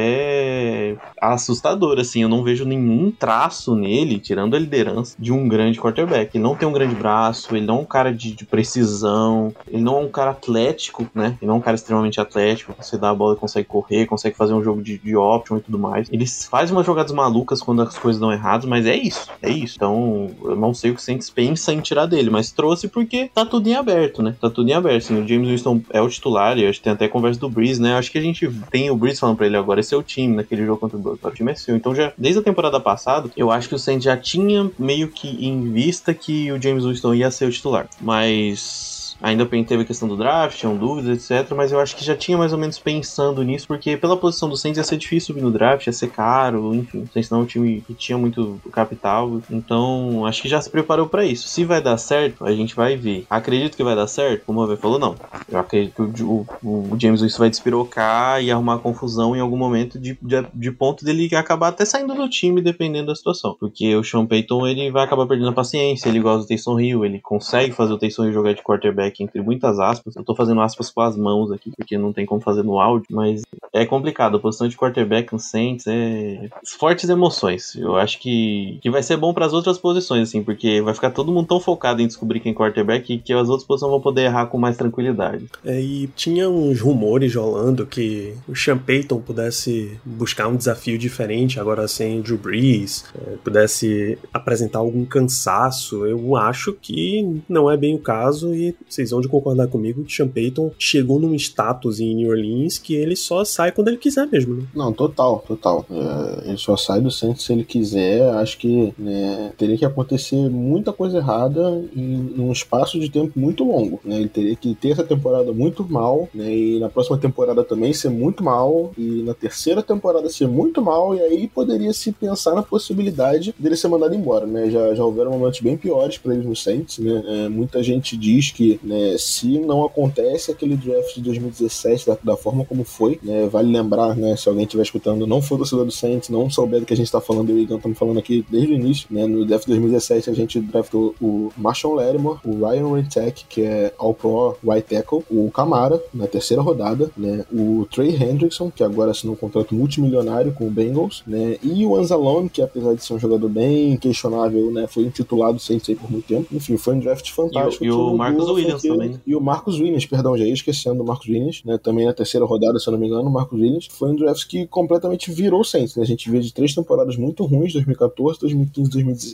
Speaker 4: é assustador, assim. Eu não vejo nenhum traço nele, tirando a liderança, de um grande quarterback. Ele não tem um grande braço, ele não é um cara de precisão, ele não é um cara atlético, né? Ele não é um cara extremamente atlético. Você dá a bola e consegue correr, consegue fazer um jogo de option e tudo mais. Ele faz umas jogadas malucas quando as coisas dão erradas, mas é isso. Então, eu não sei o que o Saints pensa em tirar dele, mas trouxe porque tá tudo em aberto, né? Tá tudo em aberto, assim. O James Winston é o titular, e acho que tem até conversa do Breeze, né? Acho que a gente tem o Breeze falando pra ele agora, esse é o time, naquele jogo contra o Bucks, o time é seu. Então, já desde a temporada passada, eu acho que o Saints já tinha meio que em vista que o James Winston ia ser o titular. Mas ainda teve a questão do draft, tinham dúvidas, etc. Mas eu acho que já tinha mais ou menos pensando nisso, porque pela posição do Saints ia ser difícil subir no draft, ia ser caro, enfim. O Saints não é um time que tinha muito capital, então acho que já se preparou pra isso. Se vai dar certo, a gente vai ver. Acredito que vai dar certo? Como o Ave falou, não. Eu acredito que o James Winston vai despirocar e arrumar confusão em algum momento de ponto dele acabar até saindo do time, dependendo da situação. Porque o Sean Payton, ele vai acabar perdendo a paciência, ele gosta do Taysom Hill, ele consegue fazer o Taysom Hill jogar de quarterback entre muitas aspas. Eu tô fazendo aspas com as mãos aqui, porque não tem como fazer no áudio, mas é complicado. A posição de quarterback no Saints é fortes emoções. Eu acho que vai ser bom para as outras posições, assim, porque vai ficar todo mundo tão focado em descobrir quem é quarterback que as outras posições vão poder errar com mais tranquilidade.
Speaker 2: E tinha uns rumores rolando que o Sean Payton pudesse buscar um desafio diferente, agora sem o Drew Brees, pudesse apresentar algum cansaço. Eu acho que não é bem o caso, e vocês vão de concordar comigo que Sean Payton chegou num status em New Orleans que ele só sai quando ele quiser mesmo, né?
Speaker 3: Não, total. Ele só sai do Saints se ele quiser. Acho que, né, teria que acontecer muita coisa errada em um espaço de tempo muito longo, né? Ele teria que ter essa temporada muito mal, né? E na próxima temporada também ser muito mal, e na terceira temporada ser muito mal, e aí poderia se pensar na possibilidade dele ser mandado embora, né? Já houveram momentos bem piores para ele no Saints, né? Muita gente diz que, né, se não acontece aquele draft de 2017 da forma como foi, né, vale lembrar, né, se alguém estiver escutando, não for torcedor do Saints, não souber do que a gente está falando, eu e o Igor estamos falando aqui desde o início, né, no draft de 2017 a gente draftou o Marshawn Lattimore, o Ryan Rentek, que é All-Pro Right Tackle, o Kamara, na terceira rodada, né, o Trey Hendrickson, que agora assinou um contrato multimilionário com o Bengals, né, e o Anzalone, que apesar de ser um jogador bem questionável, né, foi intitulado Saints aí por muito tempo, enfim, foi um draft fantástico.
Speaker 4: E o Marcus Williams também.
Speaker 3: E o Marcus Williams, perdão, já ia esquecendo do Marcus Williams, né, também na terceira rodada, se eu não me engano, o Marcus Williams foi um draft que completamente virou o Saints, né, a gente vê de 3 temporadas muito ruins, 2014, 2015,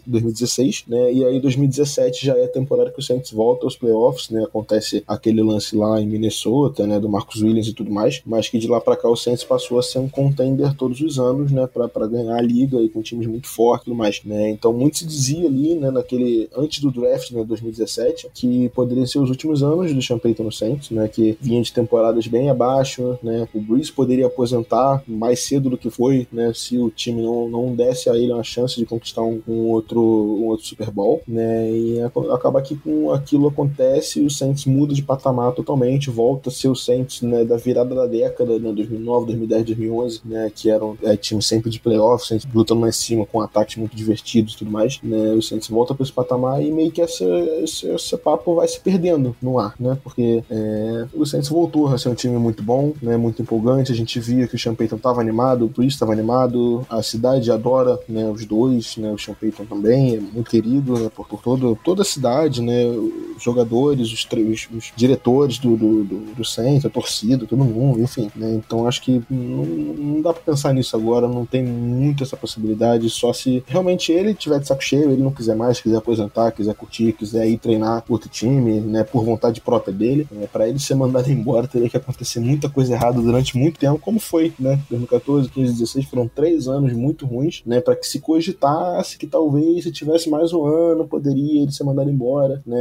Speaker 3: 2016, né, e aí 2017 já é a temporada que o Saints volta aos playoffs, né, acontece aquele lance lá em Minnesota, né, do Marcus Williams e tudo mais, mas que de lá pra cá o Saints passou a ser um contender todos os anos, né, pra ganhar a liga e com times muito fortes e tudo mais, né, então muito se dizia ali, né, antes do draft, né, 2017, que poderia ser os últimos anos do Sean Payton no Saints, né, que vinha de temporadas bem abaixo, né, o Brees poderia aposentar mais cedo do que foi, né, se o time não desse a ele uma chance de conquistar um outro Super Bowl, né, e acaba que com aquilo acontece, o Saints muda de patamar totalmente, volta a ser o Saints, né, da virada da década, né, 2009, 2010, 2011, né, que eram time sempre de playoffs, Saints lutando lá em cima com ataques muito divertidos e tudo mais, né, o Saints volta para esse patamar e meio que esse papo vai se perdendo no ar, né, porque o Saints voltou a ser um time muito bom, né, muito empolgante, a gente via que o Sean Payton estava animado, o Brees estava animado, a cidade adora, né, os dois, né, o Sean Payton também é muito querido, né, por toda a cidade, né, os jogadores, os diretores do Saints, a torcida, todo mundo, enfim, né, então acho que não dá pra pensar nisso agora, não tem muito essa possibilidade, só se realmente ele tiver de saco cheio, ele não quiser mais, quiser aposentar, quiser curtir, quiser ir treinar outro time, né, por vontade própria dele, pra ele ser mandado embora teria que acontecer muita coisa errada durante muito tempo, como foi, né, 2014, 15, 16, foram 3 anos muito ruins, né, pra que se cogitasse que talvez se tivesse mais um ano, poderia ele ser mandado embora, né, que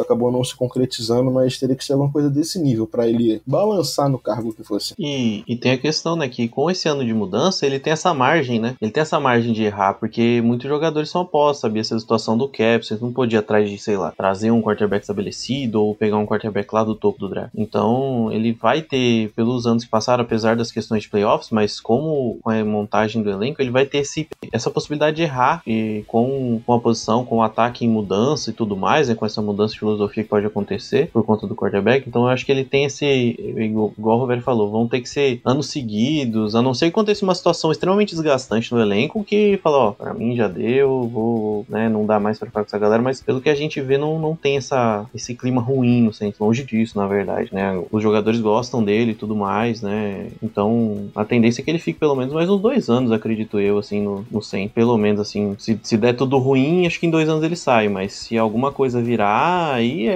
Speaker 3: acabou não se concretizando, mas teria que ser alguma coisa desse nível para ele balançar no cargo que fosse.
Speaker 4: E tem a questão, né, que com esse ano de mudança, ele tem essa margem, né? Ele tem essa margem de errar, porque muitos jogadores são opostos, sabia essa situação do cap, você não podia ir atrás de, sei lá, trazer um quarterback estabelecido ou pegar um quarterback lá do topo do draft. Então, ele vai ter, pelos anos que passaram, apesar das questões de playoffs, mas como com a montagem do elenco, ele vai ter essa possibilidade de errar e com a posição, com o ataque em mudança e tudo mais, né, com essa mudança de filosofia que pode acontecer por conta do quarterback. Então, eu acho que ele tem esse, igual o Roberto falou, vão ter que ser anos seguidos, a não ser que aconteça uma situação extremamente desgastante no elenco, que fala, ó, pra mim já deu, vou, né, não dá mais pra ficar com essa galera, mas pelo que a gente vê, não tem esse clima ruim no Saints, longe disso, na verdade, né, os jogadores gostam dele e tudo mais, né, então a tendência é que ele fique pelo menos mais uns 2 anos, acredito eu, assim, no Saints, pelo menos, assim, se der tudo ruim, acho que em 2 anos ele sai, mas se alguma coisa virar, aí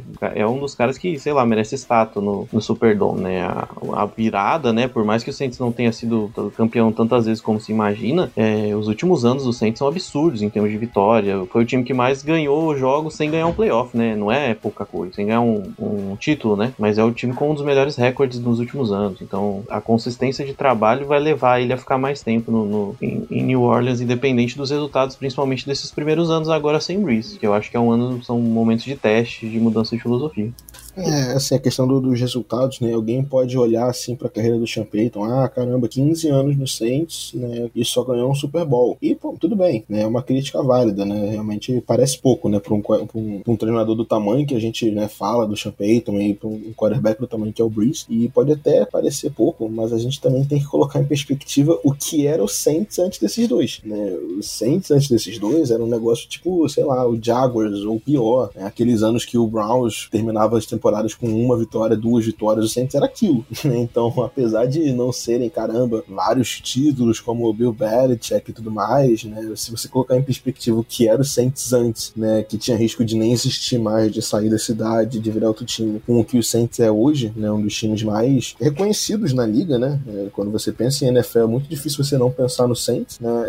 Speaker 4: é um dos caras que, sei lá, merece estátua no Superdome, né, a virada, né, por mais que o Saints não tenha sido campeão tantas vezes como se imagina, os últimos anos do Saints são absurdos em termos de vitória. Foi o time que mais ganhou jogos sem ganhar um playoff, né? Não é pouca coisa, sem ganhar um título, né? Mas é o time com um dos melhores recordes nos últimos anos. Então, a consistência de trabalho vai levar ele a ficar mais tempo em New Orleans, independente dos resultados, principalmente desses primeiros anos agora sem Brees, que eu acho que são momentos de teste, de mudança de filosofia.
Speaker 3: Assim, a questão dos resultados, né? Alguém pode olhar assim pra carreira do Sean Payton, caramba, 15 anos no Saints, né? E só ganhou um Super Bowl. E, pô, tudo bem, né? É uma crítica válida, né? Realmente parece pouco, né? Pra um treinador do tamanho que a gente, né, fala do Sean Payton e pra um quarterback do tamanho que é o Brees. E pode até parecer pouco, mas a gente também tem que colocar em perspectiva o que era o Saints antes desses dois, né? O Saints antes desses dois era um negócio tipo, sei lá, o Jaguars ou pior, né? Aqueles anos que o Browns terminava as temporadas com 1 vitória, 2 vitórias, o Saints era aquilo. Então, apesar de não serem, caramba, vários títulos como o Bill Belichick e tudo mais, né, se você colocar em perspectiva o que era o Saints antes, né, que tinha risco de nem existir mais, de sair da cidade, de virar outro time, com o que o Saints é hoje, né, um dos times mais reconhecidos na liga, né, quando você pensa em NFL é muito difícil você não pensar no Saints, né,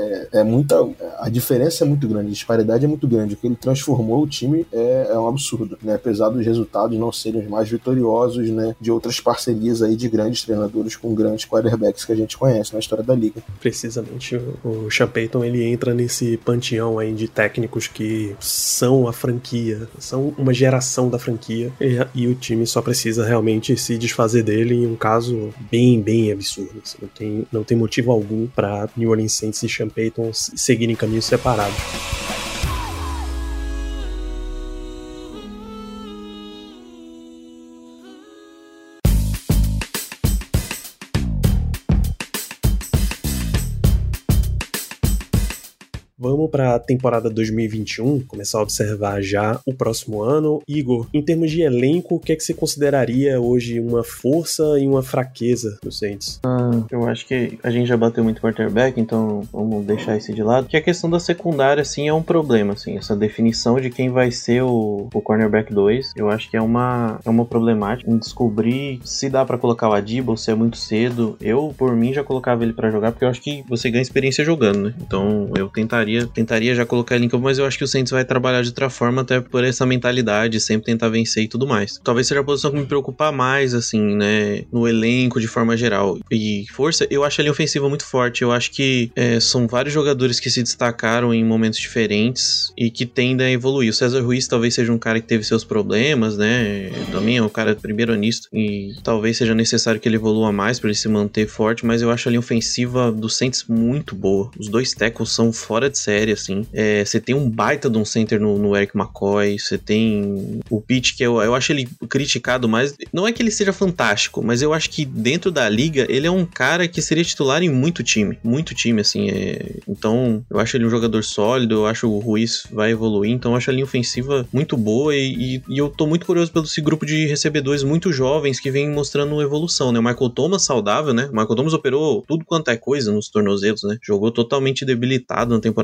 Speaker 3: a diferença é muito grande, a disparidade é muito grande, o que ele transformou o time é um absurdo, né, apesar dos resultados não serem os mais vitoriosos, né, de outras parcerias aí de grandes treinadores com grandes quarterbacks que a gente conhece na história da liga.
Speaker 2: Precisamente, o Sean Payton, ele entra nesse panteão aí de técnicos que são a franquia, são uma geração da franquia, e o time só precisa realmente se desfazer dele em um caso bem, bem absurdo. Assim, não tem motivo algum para New Orleans Saints e Sean Payton seguirem caminhos separados. Vamos para a temporada 2021, começar a observar já o próximo ano. Igor, em termos de elenco, o que é que você consideraria hoje uma força e uma fraqueza do Saints?
Speaker 4: Eu acho que a gente já bateu muito quarterback, então vamos deixar esse de lado. Que a questão da secundária, assim, é um problema, assim, essa definição de quem vai ser o cornerback 2, eu acho que é uma problemática em descobrir se dá para colocar o Adiba ou se é muito cedo. Eu, por mim, já colocava ele para jogar, porque eu acho que você ganha experiência jogando, né? Então eu tentaria já colocar ele em campo, mas eu acho que o Saints vai trabalhar de outra forma, até por essa mentalidade, sempre tentar vencer e tudo mais. Talvez seja a posição que me preocupa mais, assim, né, no elenco de forma geral. E força, eu acho a linha ofensiva muito forte, eu acho que são vários jogadores que se destacaram em momentos diferentes e que tendem a evoluir. O César Ruiz talvez seja um cara que teve seus problemas, né, também é um cara primeironista e talvez seja necessário que ele evolua mais para ele se manter forte, mas eu acho a linha ofensiva do Saints muito boa. Os 2 tackles são fora de série, assim. Você tem um baita de um center no Eric McCoy, você tem o Pitt, que eu acho ele criticado, mas não é que ele seja fantástico, mas eu acho que dentro da liga, ele é um cara que seria titular em muito time, assim. Então, eu acho ele um jogador sólido, eu acho o Ruiz vai evoluir, então eu acho a linha ofensiva muito boa e eu tô muito curioso pelo esse grupo de recebedores muito jovens que vem mostrando evolução, né? O Michael Thomas saudável, né? O Michael Thomas operou tudo quanto é coisa nos tornozelos, né? Jogou totalmente debilitado na temporada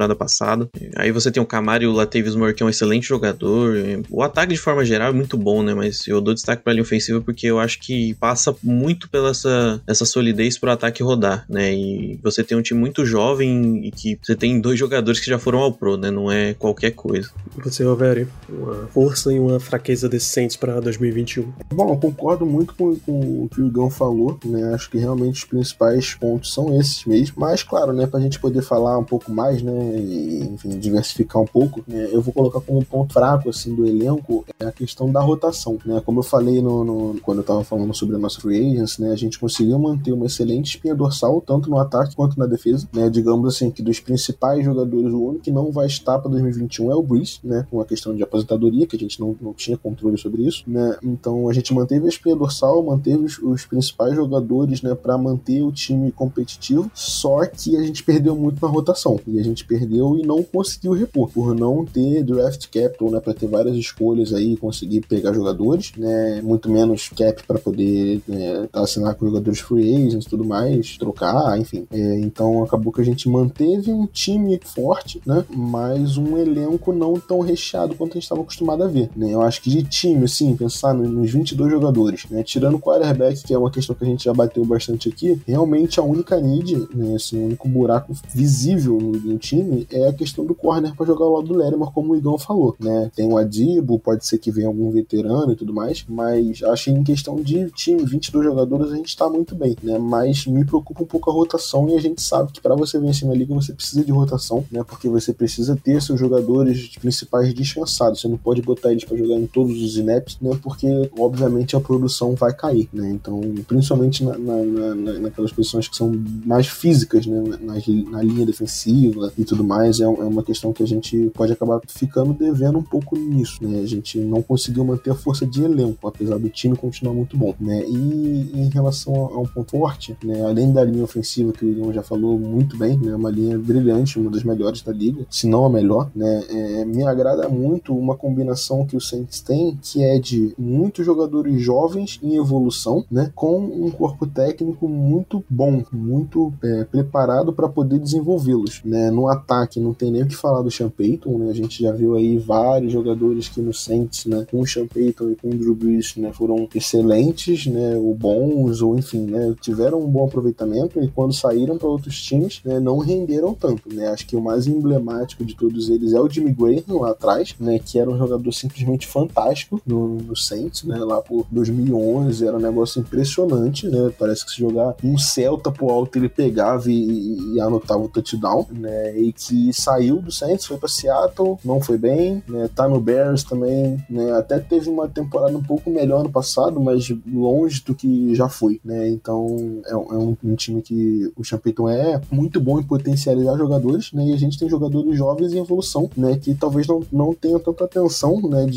Speaker 4: temporada passada. Aí você tem o Camara e o Latavius Murray, que é um excelente jogador. O ataque, de forma geral, é muito bom, né? Mas eu dou destaque pra linha ofensiva porque eu acho que passa muito pela essa solidez pro ataque rodar, né? E você tem um time muito jovem e que você tem 2 jogadores que já foram ao Pro, né? Não é qualquer coisa.
Speaker 2: E você, Roveri, uma força e uma fraqueza desses Saints pra 2021?
Speaker 3: Bom, eu concordo muito com o que o Igão falou, né? Acho que realmente os principais pontos são esses mesmo. Mas, claro, né? Pra gente poder falar um pouco mais, né? E, enfim, diversificar um pouco, né, eu vou colocar como ponto fraco, assim, do elenco a questão da rotação, né? Como eu falei quando eu tava falando sobre a nossa free agents, né? A gente conseguiu manter uma excelente espinha dorsal, tanto no ataque quanto na defesa, né? Digamos assim, que dos principais jogadores, o único que não vai estar para 2021 é o Brees, né? Com a questão de aposentadoria, que a gente não tinha controle sobre isso, né? Então a gente manteve a espinha dorsal, manteve os principais jogadores, né? Para manter o time competitivo, só que a gente perdeu muito na rotação, e a gente perdeu e não conseguiu repor, por não ter draft capital, né? Para ter várias escolhas aí e conseguir pegar jogadores, né? Muito menos cap para poder, né, assinar com jogadores free agents e tudo mais, trocar, enfim. Então acabou que a gente manteve um time forte, né? Mas um elenco não tão recheado quanto a gente estava acostumado a ver, né? Eu acho que de time, assim, pensar nos 22 jogadores, né? Tirando o quarterback, que é uma questão que a gente já bateu bastante aqui, realmente a única need, né? Assim, o único buraco visível no time é a questão do corner para jogar ao lado do Lattimore, como o Igão falou, né? Tem o Adibo, pode ser que venha algum veterano e tudo mais, mas acho que em questão de time, 22 jogadores, a gente tá muito bem, né? Mas me preocupa um pouco a rotação, e a gente sabe que para você vencer na liga você precisa de rotação, né? Porque você precisa ter seus jogadores principais descansados, você não pode botar eles para jogar em todos os snaps, né? Porque obviamente a produção vai cair, né? Então, principalmente naquelas posições que são mais físicas, né? Na linha defensiva e tudo mais, é uma questão que a gente pode acabar ficando devendo um pouco nisso, né? A gente não conseguiu manter a força de elenco, apesar do time continuar muito bom, né? E em relação a um ponto forte, né? Além da linha ofensiva, que o Igor já falou muito bem, né? Uma linha brilhante, uma das melhores da liga, se não a melhor, né? Me agrada muito uma combinação que o Saints tem, que é de muitos jogadores jovens em evolução, né? Com um corpo técnico muito bom, muito preparado para poder desenvolvê-los, né? No ataque não tem nem o que falar do Sean Payton, né? A gente já viu aí vários jogadores que no Saints, né? Com o Sean Payton e com o Drew Brees, né? Foram excelentes, né? Ou bons, ou enfim, né? Tiveram um bom aproveitamento, e quando saíram para outros times, né? Não renderam tanto, né? Acho que o mais emblemático de todos eles é o Jimmy Graham lá atrás, né? Que era um jogador simplesmente fantástico no Saints, né? Lá por 2011, era um negócio impressionante, né? Parece que se jogar um Celta pro alto ele pegava e anotava o touchdown, né? E que saiu do Saints, foi para Seattle, não foi bem, né? Tá no Bears também, né? Até teve uma temporada um pouco melhor no passado, mas longe do que já foi, né? Então é um time que o Sean Payton é muito bom em potencializar jogadores, né? E a gente tem jogadores jovens em evolução, né? Que talvez não tenham tanta atenção, né?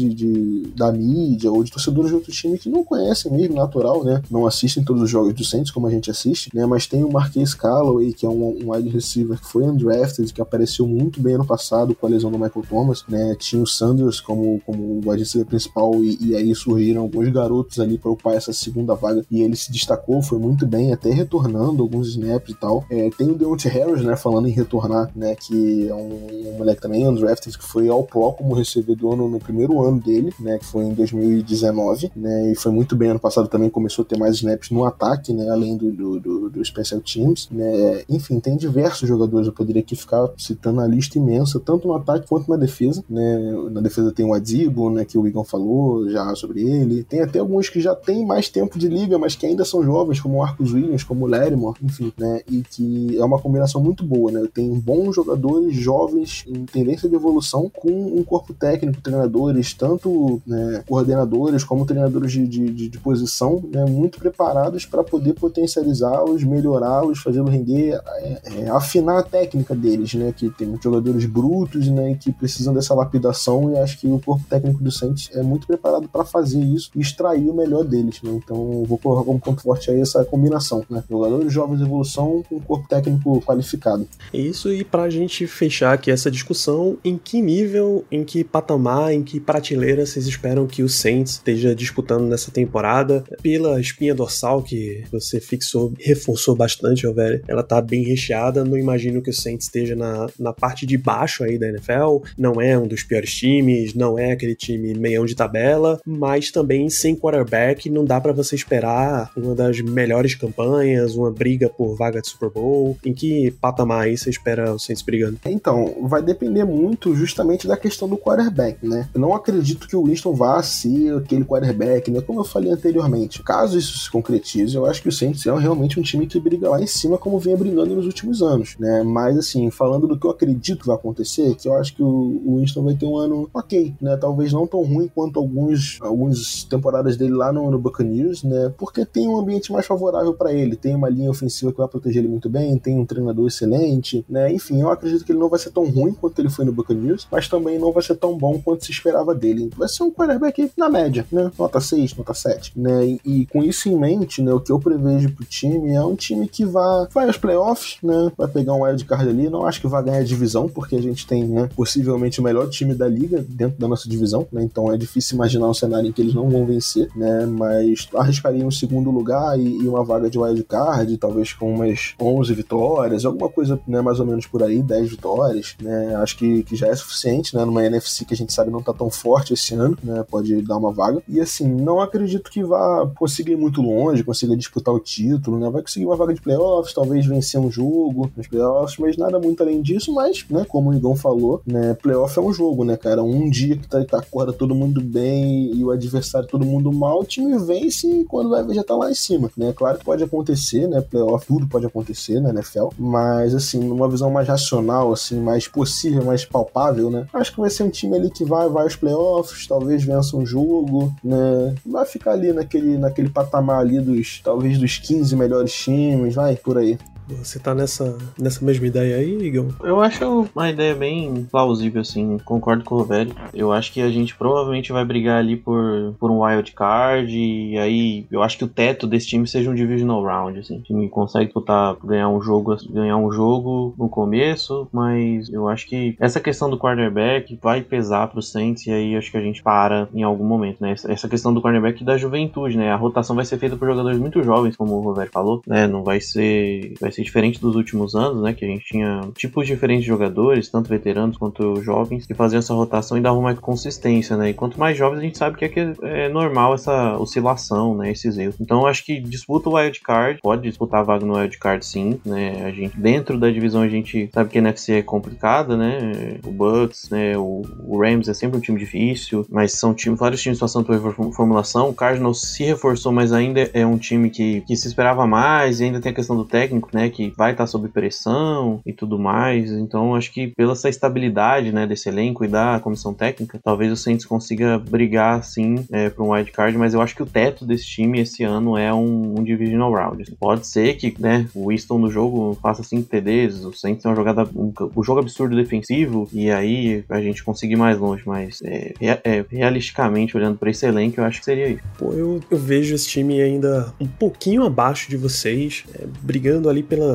Speaker 3: Da mídia ou de torcedores de outro time que não conhecem mesmo, natural, né? Não assistem todos os jogos do Saints como a gente assiste, né? Mas tem o Marquez Callaway, que é um wide receiver que foi undrafted, que apareceu muito bem ano passado com a lesão do Michael Thomas, né? Tinha o Sanders como wide receiver principal, e aí surgiram alguns garotos ali para ocupar essa segunda vaga, e ele se destacou, foi muito bem, até retornando alguns snaps e tal. Tem o Deontay Harris, né? Falando em retornar, né? Que é um moleque também undrafted, que foi ao Pro como recebedor no primeiro ano dele, né? Que foi em 2019, né? E foi muito bem ano passado também, começou a ter mais snaps no ataque, né? Além do Special Teams, né? Enfim, tem diversos jogadores, eu poderia aqui ficar citando a lista imensa, tanto no ataque quanto na defesa, né? Na defesa tem o Adibo, né? Que o Igor falou já sobre ele. Tem até alguns que já têm mais tempo de liga, mas que ainda são jovens, como o Marcus Williams, como o Lattimore, enfim, né? E que é uma combinação muito boa, né? Tem bons jogadores jovens em tendência de evolução, com um corpo técnico, treinadores, tanto, né, coordenadores como treinadores de posição, né, muito preparados para poder potencializá-los, melhorá-los, fazê-los render, afinar a técnica deles, né? Que tem muitos jogadores brutos, né? Que precisam dessa lapidação, e acho que o corpo técnico do Saints é muito preparado para fazer isso e extrair o melhor deles, né? Então vou colocar como ponto forte aí essa combinação, né? Jogadores jovens de evolução com corpo técnico qualificado.
Speaker 2: Isso, e pra gente fechar aqui essa discussão, em que nível, em que patamar, em que prateleira vocês esperam que o Saints esteja disputando nessa temporada? Pela espinha dorsal que você reforçou bastante, velho, ela tá bem recheada, não imagino que o Saints esteja na parte de baixo aí da NFL, não é um dos piores times, não é aquele time meião de tabela, mas também sem quarterback não dá pra você esperar uma das melhores campanhas, uma briga por vaga de Super Bowl. Em que patamar aí você espera o Saints brigando?
Speaker 3: Então, vai depender muito justamente da questão do quarterback, né? Eu não acredito que o Winston vá ser aquele quarterback, né? Como eu falei anteriormente. Caso isso se concretize, eu acho que o Saints é realmente um time que briga lá em cima, como vinha brigando nos últimos anos, né? Mas, assim, falando do que eu acredito que vai acontecer, que eu acho que o Winston vai ter um ano ok, né? Talvez não tão ruim quanto algumas temporadas dele lá no Buccaneers, né? Porque tem um ambiente mais favorável para ele, tem uma linha ofensiva que vai proteger ele muito bem, tem um treinador excelente, né? Enfim, eu acredito que ele não vai ser tão ruim quanto ele foi no Buccaneers, mas também não vai ser tão bom quanto se esperava dele. Vai ser um quarterback na média, né? Nota 6, nota 7, né? E com isso em mente, né? O que eu prevejo pro time é um time que vai aos playoffs, né? Vai pegar um wild card ali, não acho que vai ganhar a divisão, porque a gente tem, né, possivelmente o melhor time da liga dentro da nossa divisão, né? Então é difícil imaginar um cenário em que eles não vão vencer, né? Mas arriscaria um segundo lugar e uma vaga de wild card, talvez com umas 11 vitórias, alguma coisa, né, mais ou menos por aí, 10 vitórias, né? Acho que já é suficiente, né? Numa NFC que a gente sabe não tá tão forte esse ano, né? Pode dar uma vaga. E assim, não acredito que vá conseguir ir muito longe, consiga disputar o título, né? Vai conseguir uma vaga de playoffs, talvez vencer um jogo nos playoffs, mas nada muito além disso. Mas, né, como o Igão falou, né, playoff é um jogo, né, cara? Um dia que acorda todo mundo bem e o adversário todo mundo mal, o time vence e quando vai ver já tá lá em cima, né? Claro que pode acontecer, né? Playoff, tudo pode acontecer na NFL, mas assim, numa visão mais racional, assim, mais possível, mais palpável, né? Acho que vai ser um time ali que vai aos playoffs, talvez vença um jogo, né? Vai ficar ali naquele patamar ali talvez dos 15 melhores times, vai por aí.
Speaker 2: Você tá nessa mesma ideia aí, Igão?
Speaker 4: Eu acho uma ideia bem plausível, assim, concordo com o Rovério. Eu acho que a gente provavelmente vai brigar ali por um wild card, e aí eu acho que o teto desse time seja um divisional round, assim. O time consegue ganhar um jogo no começo, mas eu acho que essa questão do quarterback vai pesar pro Saints, e aí acho que a gente para em algum momento, né? Essa questão do quarterback e da juventude, né? A rotação vai ser feita por jogadores muito jovens, como o Rovério falou, né? Não vai ser diferente dos últimos anos, né, que a gente tinha tipos diferentes de jogadores, tanto veteranos quanto jovens, que faziam essa rotação e davam uma consistência, né, e quanto mais jovens a gente sabe que é normal essa oscilação, né, esses erros. Então eu acho que disputa o wild card, pode disputar a vaga no wild card sim, né, a gente, dentro da divisão a gente sabe que a NFC é complicada, né, o Bucks, né, o Rams é sempre um time difícil, mas são vários times passando por formulação, o Cardinals se reforçou, mas ainda é um time que se esperava mais, e ainda tem a questão do técnico, né, que vai estar sob pressão e tudo mais. Então acho que pela essa estabilidade, né, desse elenco e da comissão técnica, talvez o Saints consiga brigar sim para um wild card, mas eu acho que o teto desse time esse ano é um divisional round. Pode ser que, né, o Winston no jogo faça 5 TDs, o Saints é um jogo absurdo defensivo, e aí a gente conseguir mais longe, mas realisticamente olhando para esse elenco, eu acho que seria isso.
Speaker 2: Pô, eu vejo esse time ainda um pouquinho abaixo de vocês, brigando ali pela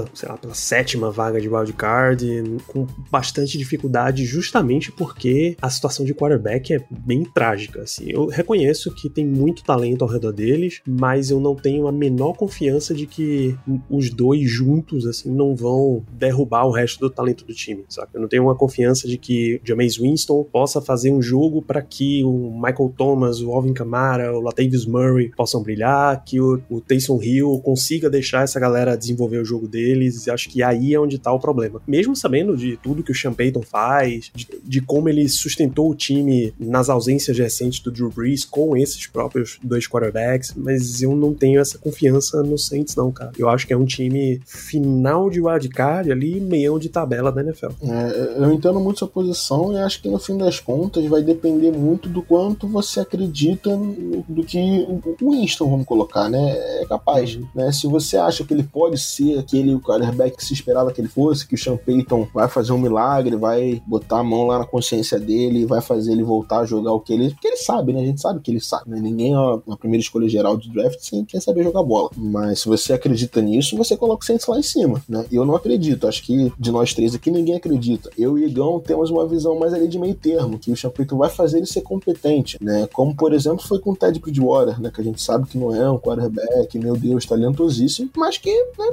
Speaker 2: 7ª vaga de wildcard, com bastante dificuldade, justamente porque a situação de quarterback é bem trágica, assim. Eu reconheço que tem muito talento ao redor deles, mas eu não tenho a menor confiança de que os dois juntos, assim, não vão derrubar o resto do talento do time, sabe? Eu não tenho uma confiança de que o Jameis Winston possa fazer um jogo para que o Michael Thomas, o Alvin Kamara, o Latavius Murray possam brilhar, que o Taysom Hill consiga deixar essa galera desenvolver o jogo deles. Acho que aí é onde tá o problema. Mesmo sabendo de tudo que o Sean Payton faz, de como ele sustentou o time nas ausências recentes do Drew Brees com esses próprios dois quarterbacks, mas eu não tenho essa confiança no Saints não, cara. Eu acho que é um time final de wildcard ali, meião de tabela da NFL.
Speaker 3: Eu entendo muito sua posição e acho que no fim das contas vai depender muito do quanto você acredita do que o Winston, vamos colocar, né? É capaz, né? Se você acha que ele pode ser aquele quarterback que se esperava que ele fosse, que o Sean Payton vai fazer um milagre, vai botar a mão lá na consciência dele, vai fazer ele voltar a jogar porque ele sabe, né? A gente sabe que ele sabe, né? Ninguém é a primeira escolha geral de draft sem quem saber jogar bola. Mas se você acredita nisso, você coloca o Saints lá em cima, né? Eu não acredito. Acho que de nós três aqui ninguém acredita. Eu e o Igão temos uma visão mais ali de meio termo, que o Sean Payton vai fazer ele ser competente, né? Como, por exemplo, foi com o Ted Bridgewater, né? Que a gente sabe que não é um quarterback, meu Deus, talentosíssimo, mas que, né, jogou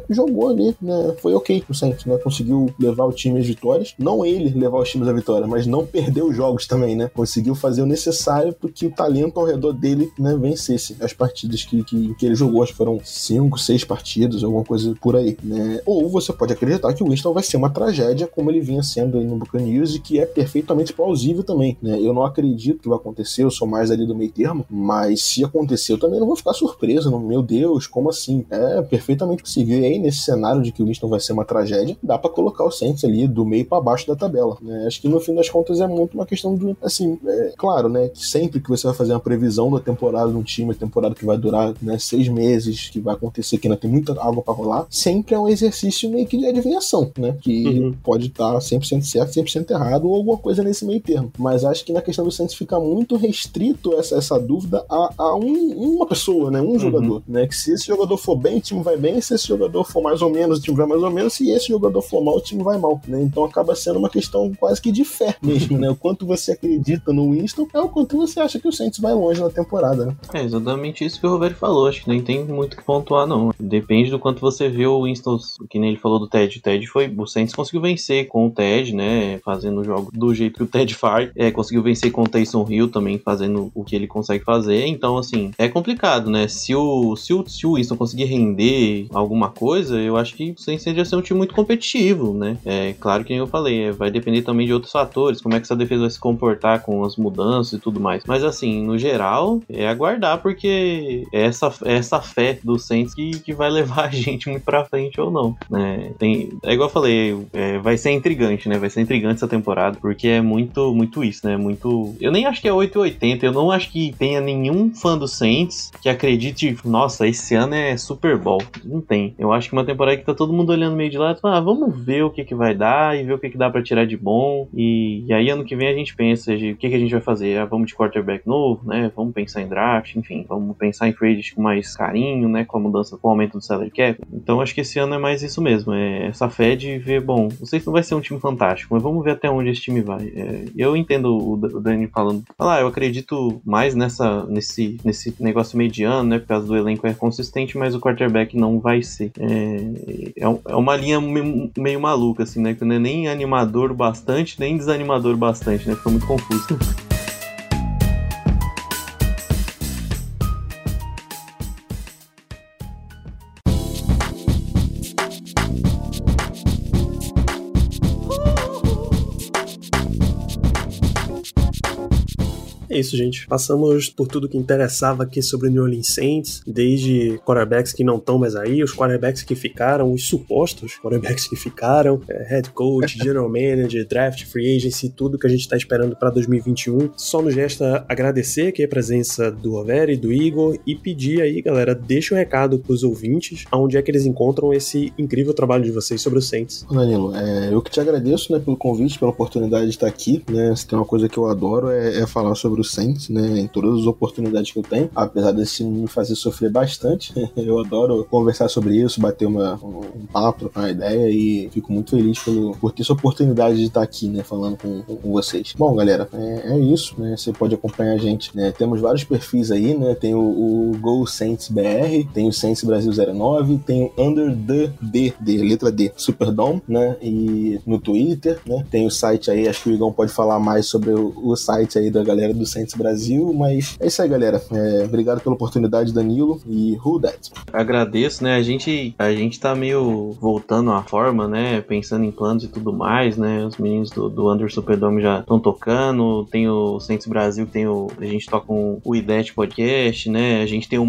Speaker 3: ali, né, foi ok o Saints, né, conseguiu levar o time às vitórias, não ele levar os times à vitória, mas não perder os jogos também, né, conseguiu fazer o necessário para que o talento ao redor dele, né, vencesse as partidas que ele jogou, acho que foram 5, 6 partidas, alguma coisa por aí, né, ou você pode acreditar que o Winston vai ser uma tragédia, como ele vinha sendo aí no Buccaneers, e que é perfeitamente plausível também, né, eu não acredito que vai acontecer, eu sou mais ali do meio termo, mas se acontecer eu também não vou ficar surpreso, não, meu Deus, como assim? É perfeitamente possível, e aí nesse cenário de que o Winston vai ser uma tragédia, dá pra colocar o Saints ali do meio pra baixo da tabela, né? Acho que no fim das contas é muito uma questão do, assim, claro, né, que sempre que você vai fazer uma previsão da temporada de um time, a temporada que vai durar, né, 6 meses, que vai acontecer, que ainda tem muita água pra rolar, sempre é um exercício meio que de adivinhação, né, que pode estar 100% certo, 100% errado, ou alguma coisa nesse meio termo, mas acho que na questão do Saints fica muito restrito essa dúvida a uma pessoa, né, um jogador, né, que se esse jogador for bem, o time vai bem, se esse jogador for mais ou menos, o time vai mais ou menos, se esse jogador for mal, o time vai mal, né, então acaba sendo uma questão quase que de fé mesmo, né, o quanto você acredita no Winston é o quanto você acha que o Saints vai longe na temporada, né.
Speaker 4: É exatamente isso que o Roberto falou, acho que nem tem muito o que pontuar não, depende do quanto você vê o Winston, que nem ele falou do Ted, o Saints conseguiu vencer com o Ted, né, fazendo o jogo do jeito que o Ted faz, conseguiu vencer com o Taysom Hill também, fazendo o que ele consegue fazer, então assim, é complicado, né, se o Winston conseguir render alguma coisa, eu acho que o Saints ia ser um time muito competitivo, né, claro que eu falei, vai depender também de outros fatores, como é que essa defesa vai se comportar com as mudanças e tudo mais, mas assim, no geral, é aguardar, porque é essa fé do Saints que vai levar a gente muito pra frente ou não, né, é igual eu falei, vai ser intrigante, né, vai ser intrigante essa temporada, porque é muito isso, né, muito, eu nem acho que é 880, eu não acho que tenha nenhum fã do Saints que acredite, nossa, esse ano é Super Bowl, não tem, eu acho que uma temporada que tá todo mundo olhando meio de lado, vamos ver o que vai dar, e ver o que dá pra tirar de bom, e aí ano que vem a gente pensa, o que a gente vai fazer, vamos de quarterback novo, né, vamos pensar em draft, enfim, vamos pensar em trades com mais carinho, né, com a mudança, com o aumento do salary cap, então acho que esse ano é mais isso mesmo, essa fé de ver, bom, não sei se não vai ser um time fantástico, mas vamos ver até onde esse time vai, eu entendo o Dani falando, eu acredito mais nesse negócio mediano, né, por causa do elenco é consistente, mas o quarterback não vai ser, é uma linha meio maluca, assim, né, que não é nem animador bastante, nem desanimador bastante, né, fica muito confuso.
Speaker 2: É isso, gente. Passamos por tudo que interessava aqui sobre o New Orleans Saints, desde quarterbacks que não estão mais aí, os quarterbacks que ficaram, os supostos quarterbacks que ficaram, head coach, general manager, draft, free agency, tudo que a gente está esperando para 2021. Só nos resta agradecer aqui a presença do Roveri, do Igor, e pedir aí, galera, deixa um recado pros ouvintes, aonde é que eles encontram esse incrível trabalho de vocês sobre o Saints.
Speaker 3: Danilo, eu que te agradeço, né, pelo convite, pela oportunidade de estar aqui, né, se tem uma coisa que eu adoro é falar sobre o Saints, né, em todas as oportunidades que eu tenho, apesar desse me fazer sofrer bastante, eu adoro conversar sobre isso, bater um papo, trocar uma ideia, e fico muito feliz por ter essa oportunidade de estar aqui, né, falando com vocês. Bom, galera, é isso, né, você pode acompanhar a gente, né, temos vários perfis aí, né, tem o Go Saints BR, tem o Saints Brasil 09, tem o Under the letra D, Superdome, né, e no Twitter, né, tem o site aí, acho que o Igão pode falar mais sobre o site aí da galera do Saints Brasil, mas é isso aí, galera. Obrigado pela oportunidade, Danilo, e who that?
Speaker 4: Agradeço, né, a gente tá meio voltando à forma, né, pensando em planos e tudo mais, né, os meninos do Under Superdome já estão tocando, tem o Saints Brasil, a gente toca com o IDET Podcast, né, a gente tem o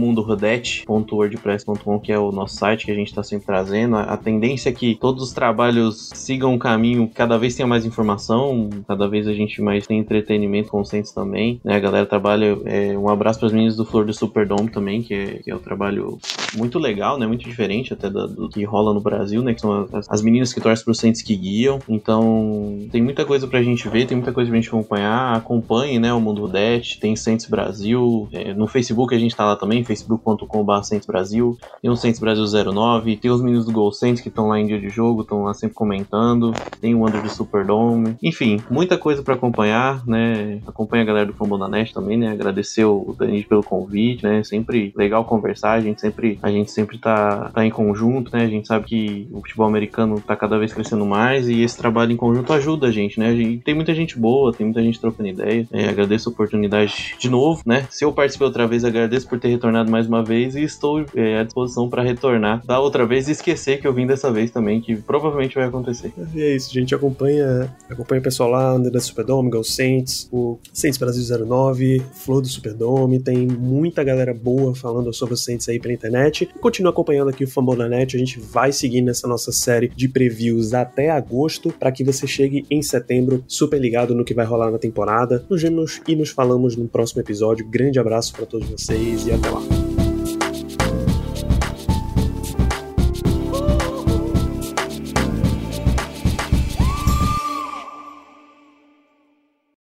Speaker 4: mundorodete.wordpress.com, que é o nosso site que a gente tá sempre trazendo, a tendência é que todos os trabalhos sigam um caminho, cada vez tenha mais informação, cada vez a gente mais tem entretenimento com o Saints também, né, a galera trabalha, um abraço para as meninas do Flor do Superdome também, que é um trabalho muito legal, né, muito diferente até do que rola no Brasil, né, que são as meninas que torcem pro Saints que guiam, então tem muita coisa pra gente ver, tem muita coisa pra gente acompanhar, acompanhe, né, o Mundo Rodete, tem Saints Brasil, no Facebook a gente tá lá também, facebook.com/Saints Brasil, tem o Saints Brasil 09, tem os meninos do Gol Saints que estão lá em dia de jogo, estão lá sempre comentando, tem o Under do Superdome, enfim, muita coisa pra acompanhar, né, acompanha a galera do Fumble na Net também, né? Agradecer o Danilo pelo convite, né? Sempre legal conversar, a gente sempre tá em conjunto, né? A gente sabe que o futebol americano tá cada vez crescendo mais e esse trabalho em conjunto ajuda a gente, né? Tem muita gente boa, tem muita gente trocando ideia. Agradeço a oportunidade de novo, né? Se eu participei outra vez, agradeço por ter retornado mais uma vez e estou à disposição para retornar da outra vez e esquecer que eu vim dessa vez também, que provavelmente vai acontecer.
Speaker 2: E é isso, gente. Acompanha o pessoal lá, Under the Superdome, Go Saints, o Saints Brasil 09, Flor do Superdome. Tem muita galera boa falando sobre o Saints aí pela internet. Continua acompanhando aqui o Fumble na Net. A gente vai seguir nessa nossa série de previews até agosto, para que você chegue em setembro super ligado no que vai rolar na temporada. Nos vemos e nos falamos no próximo episódio. Grande abraço para todos vocês e até lá.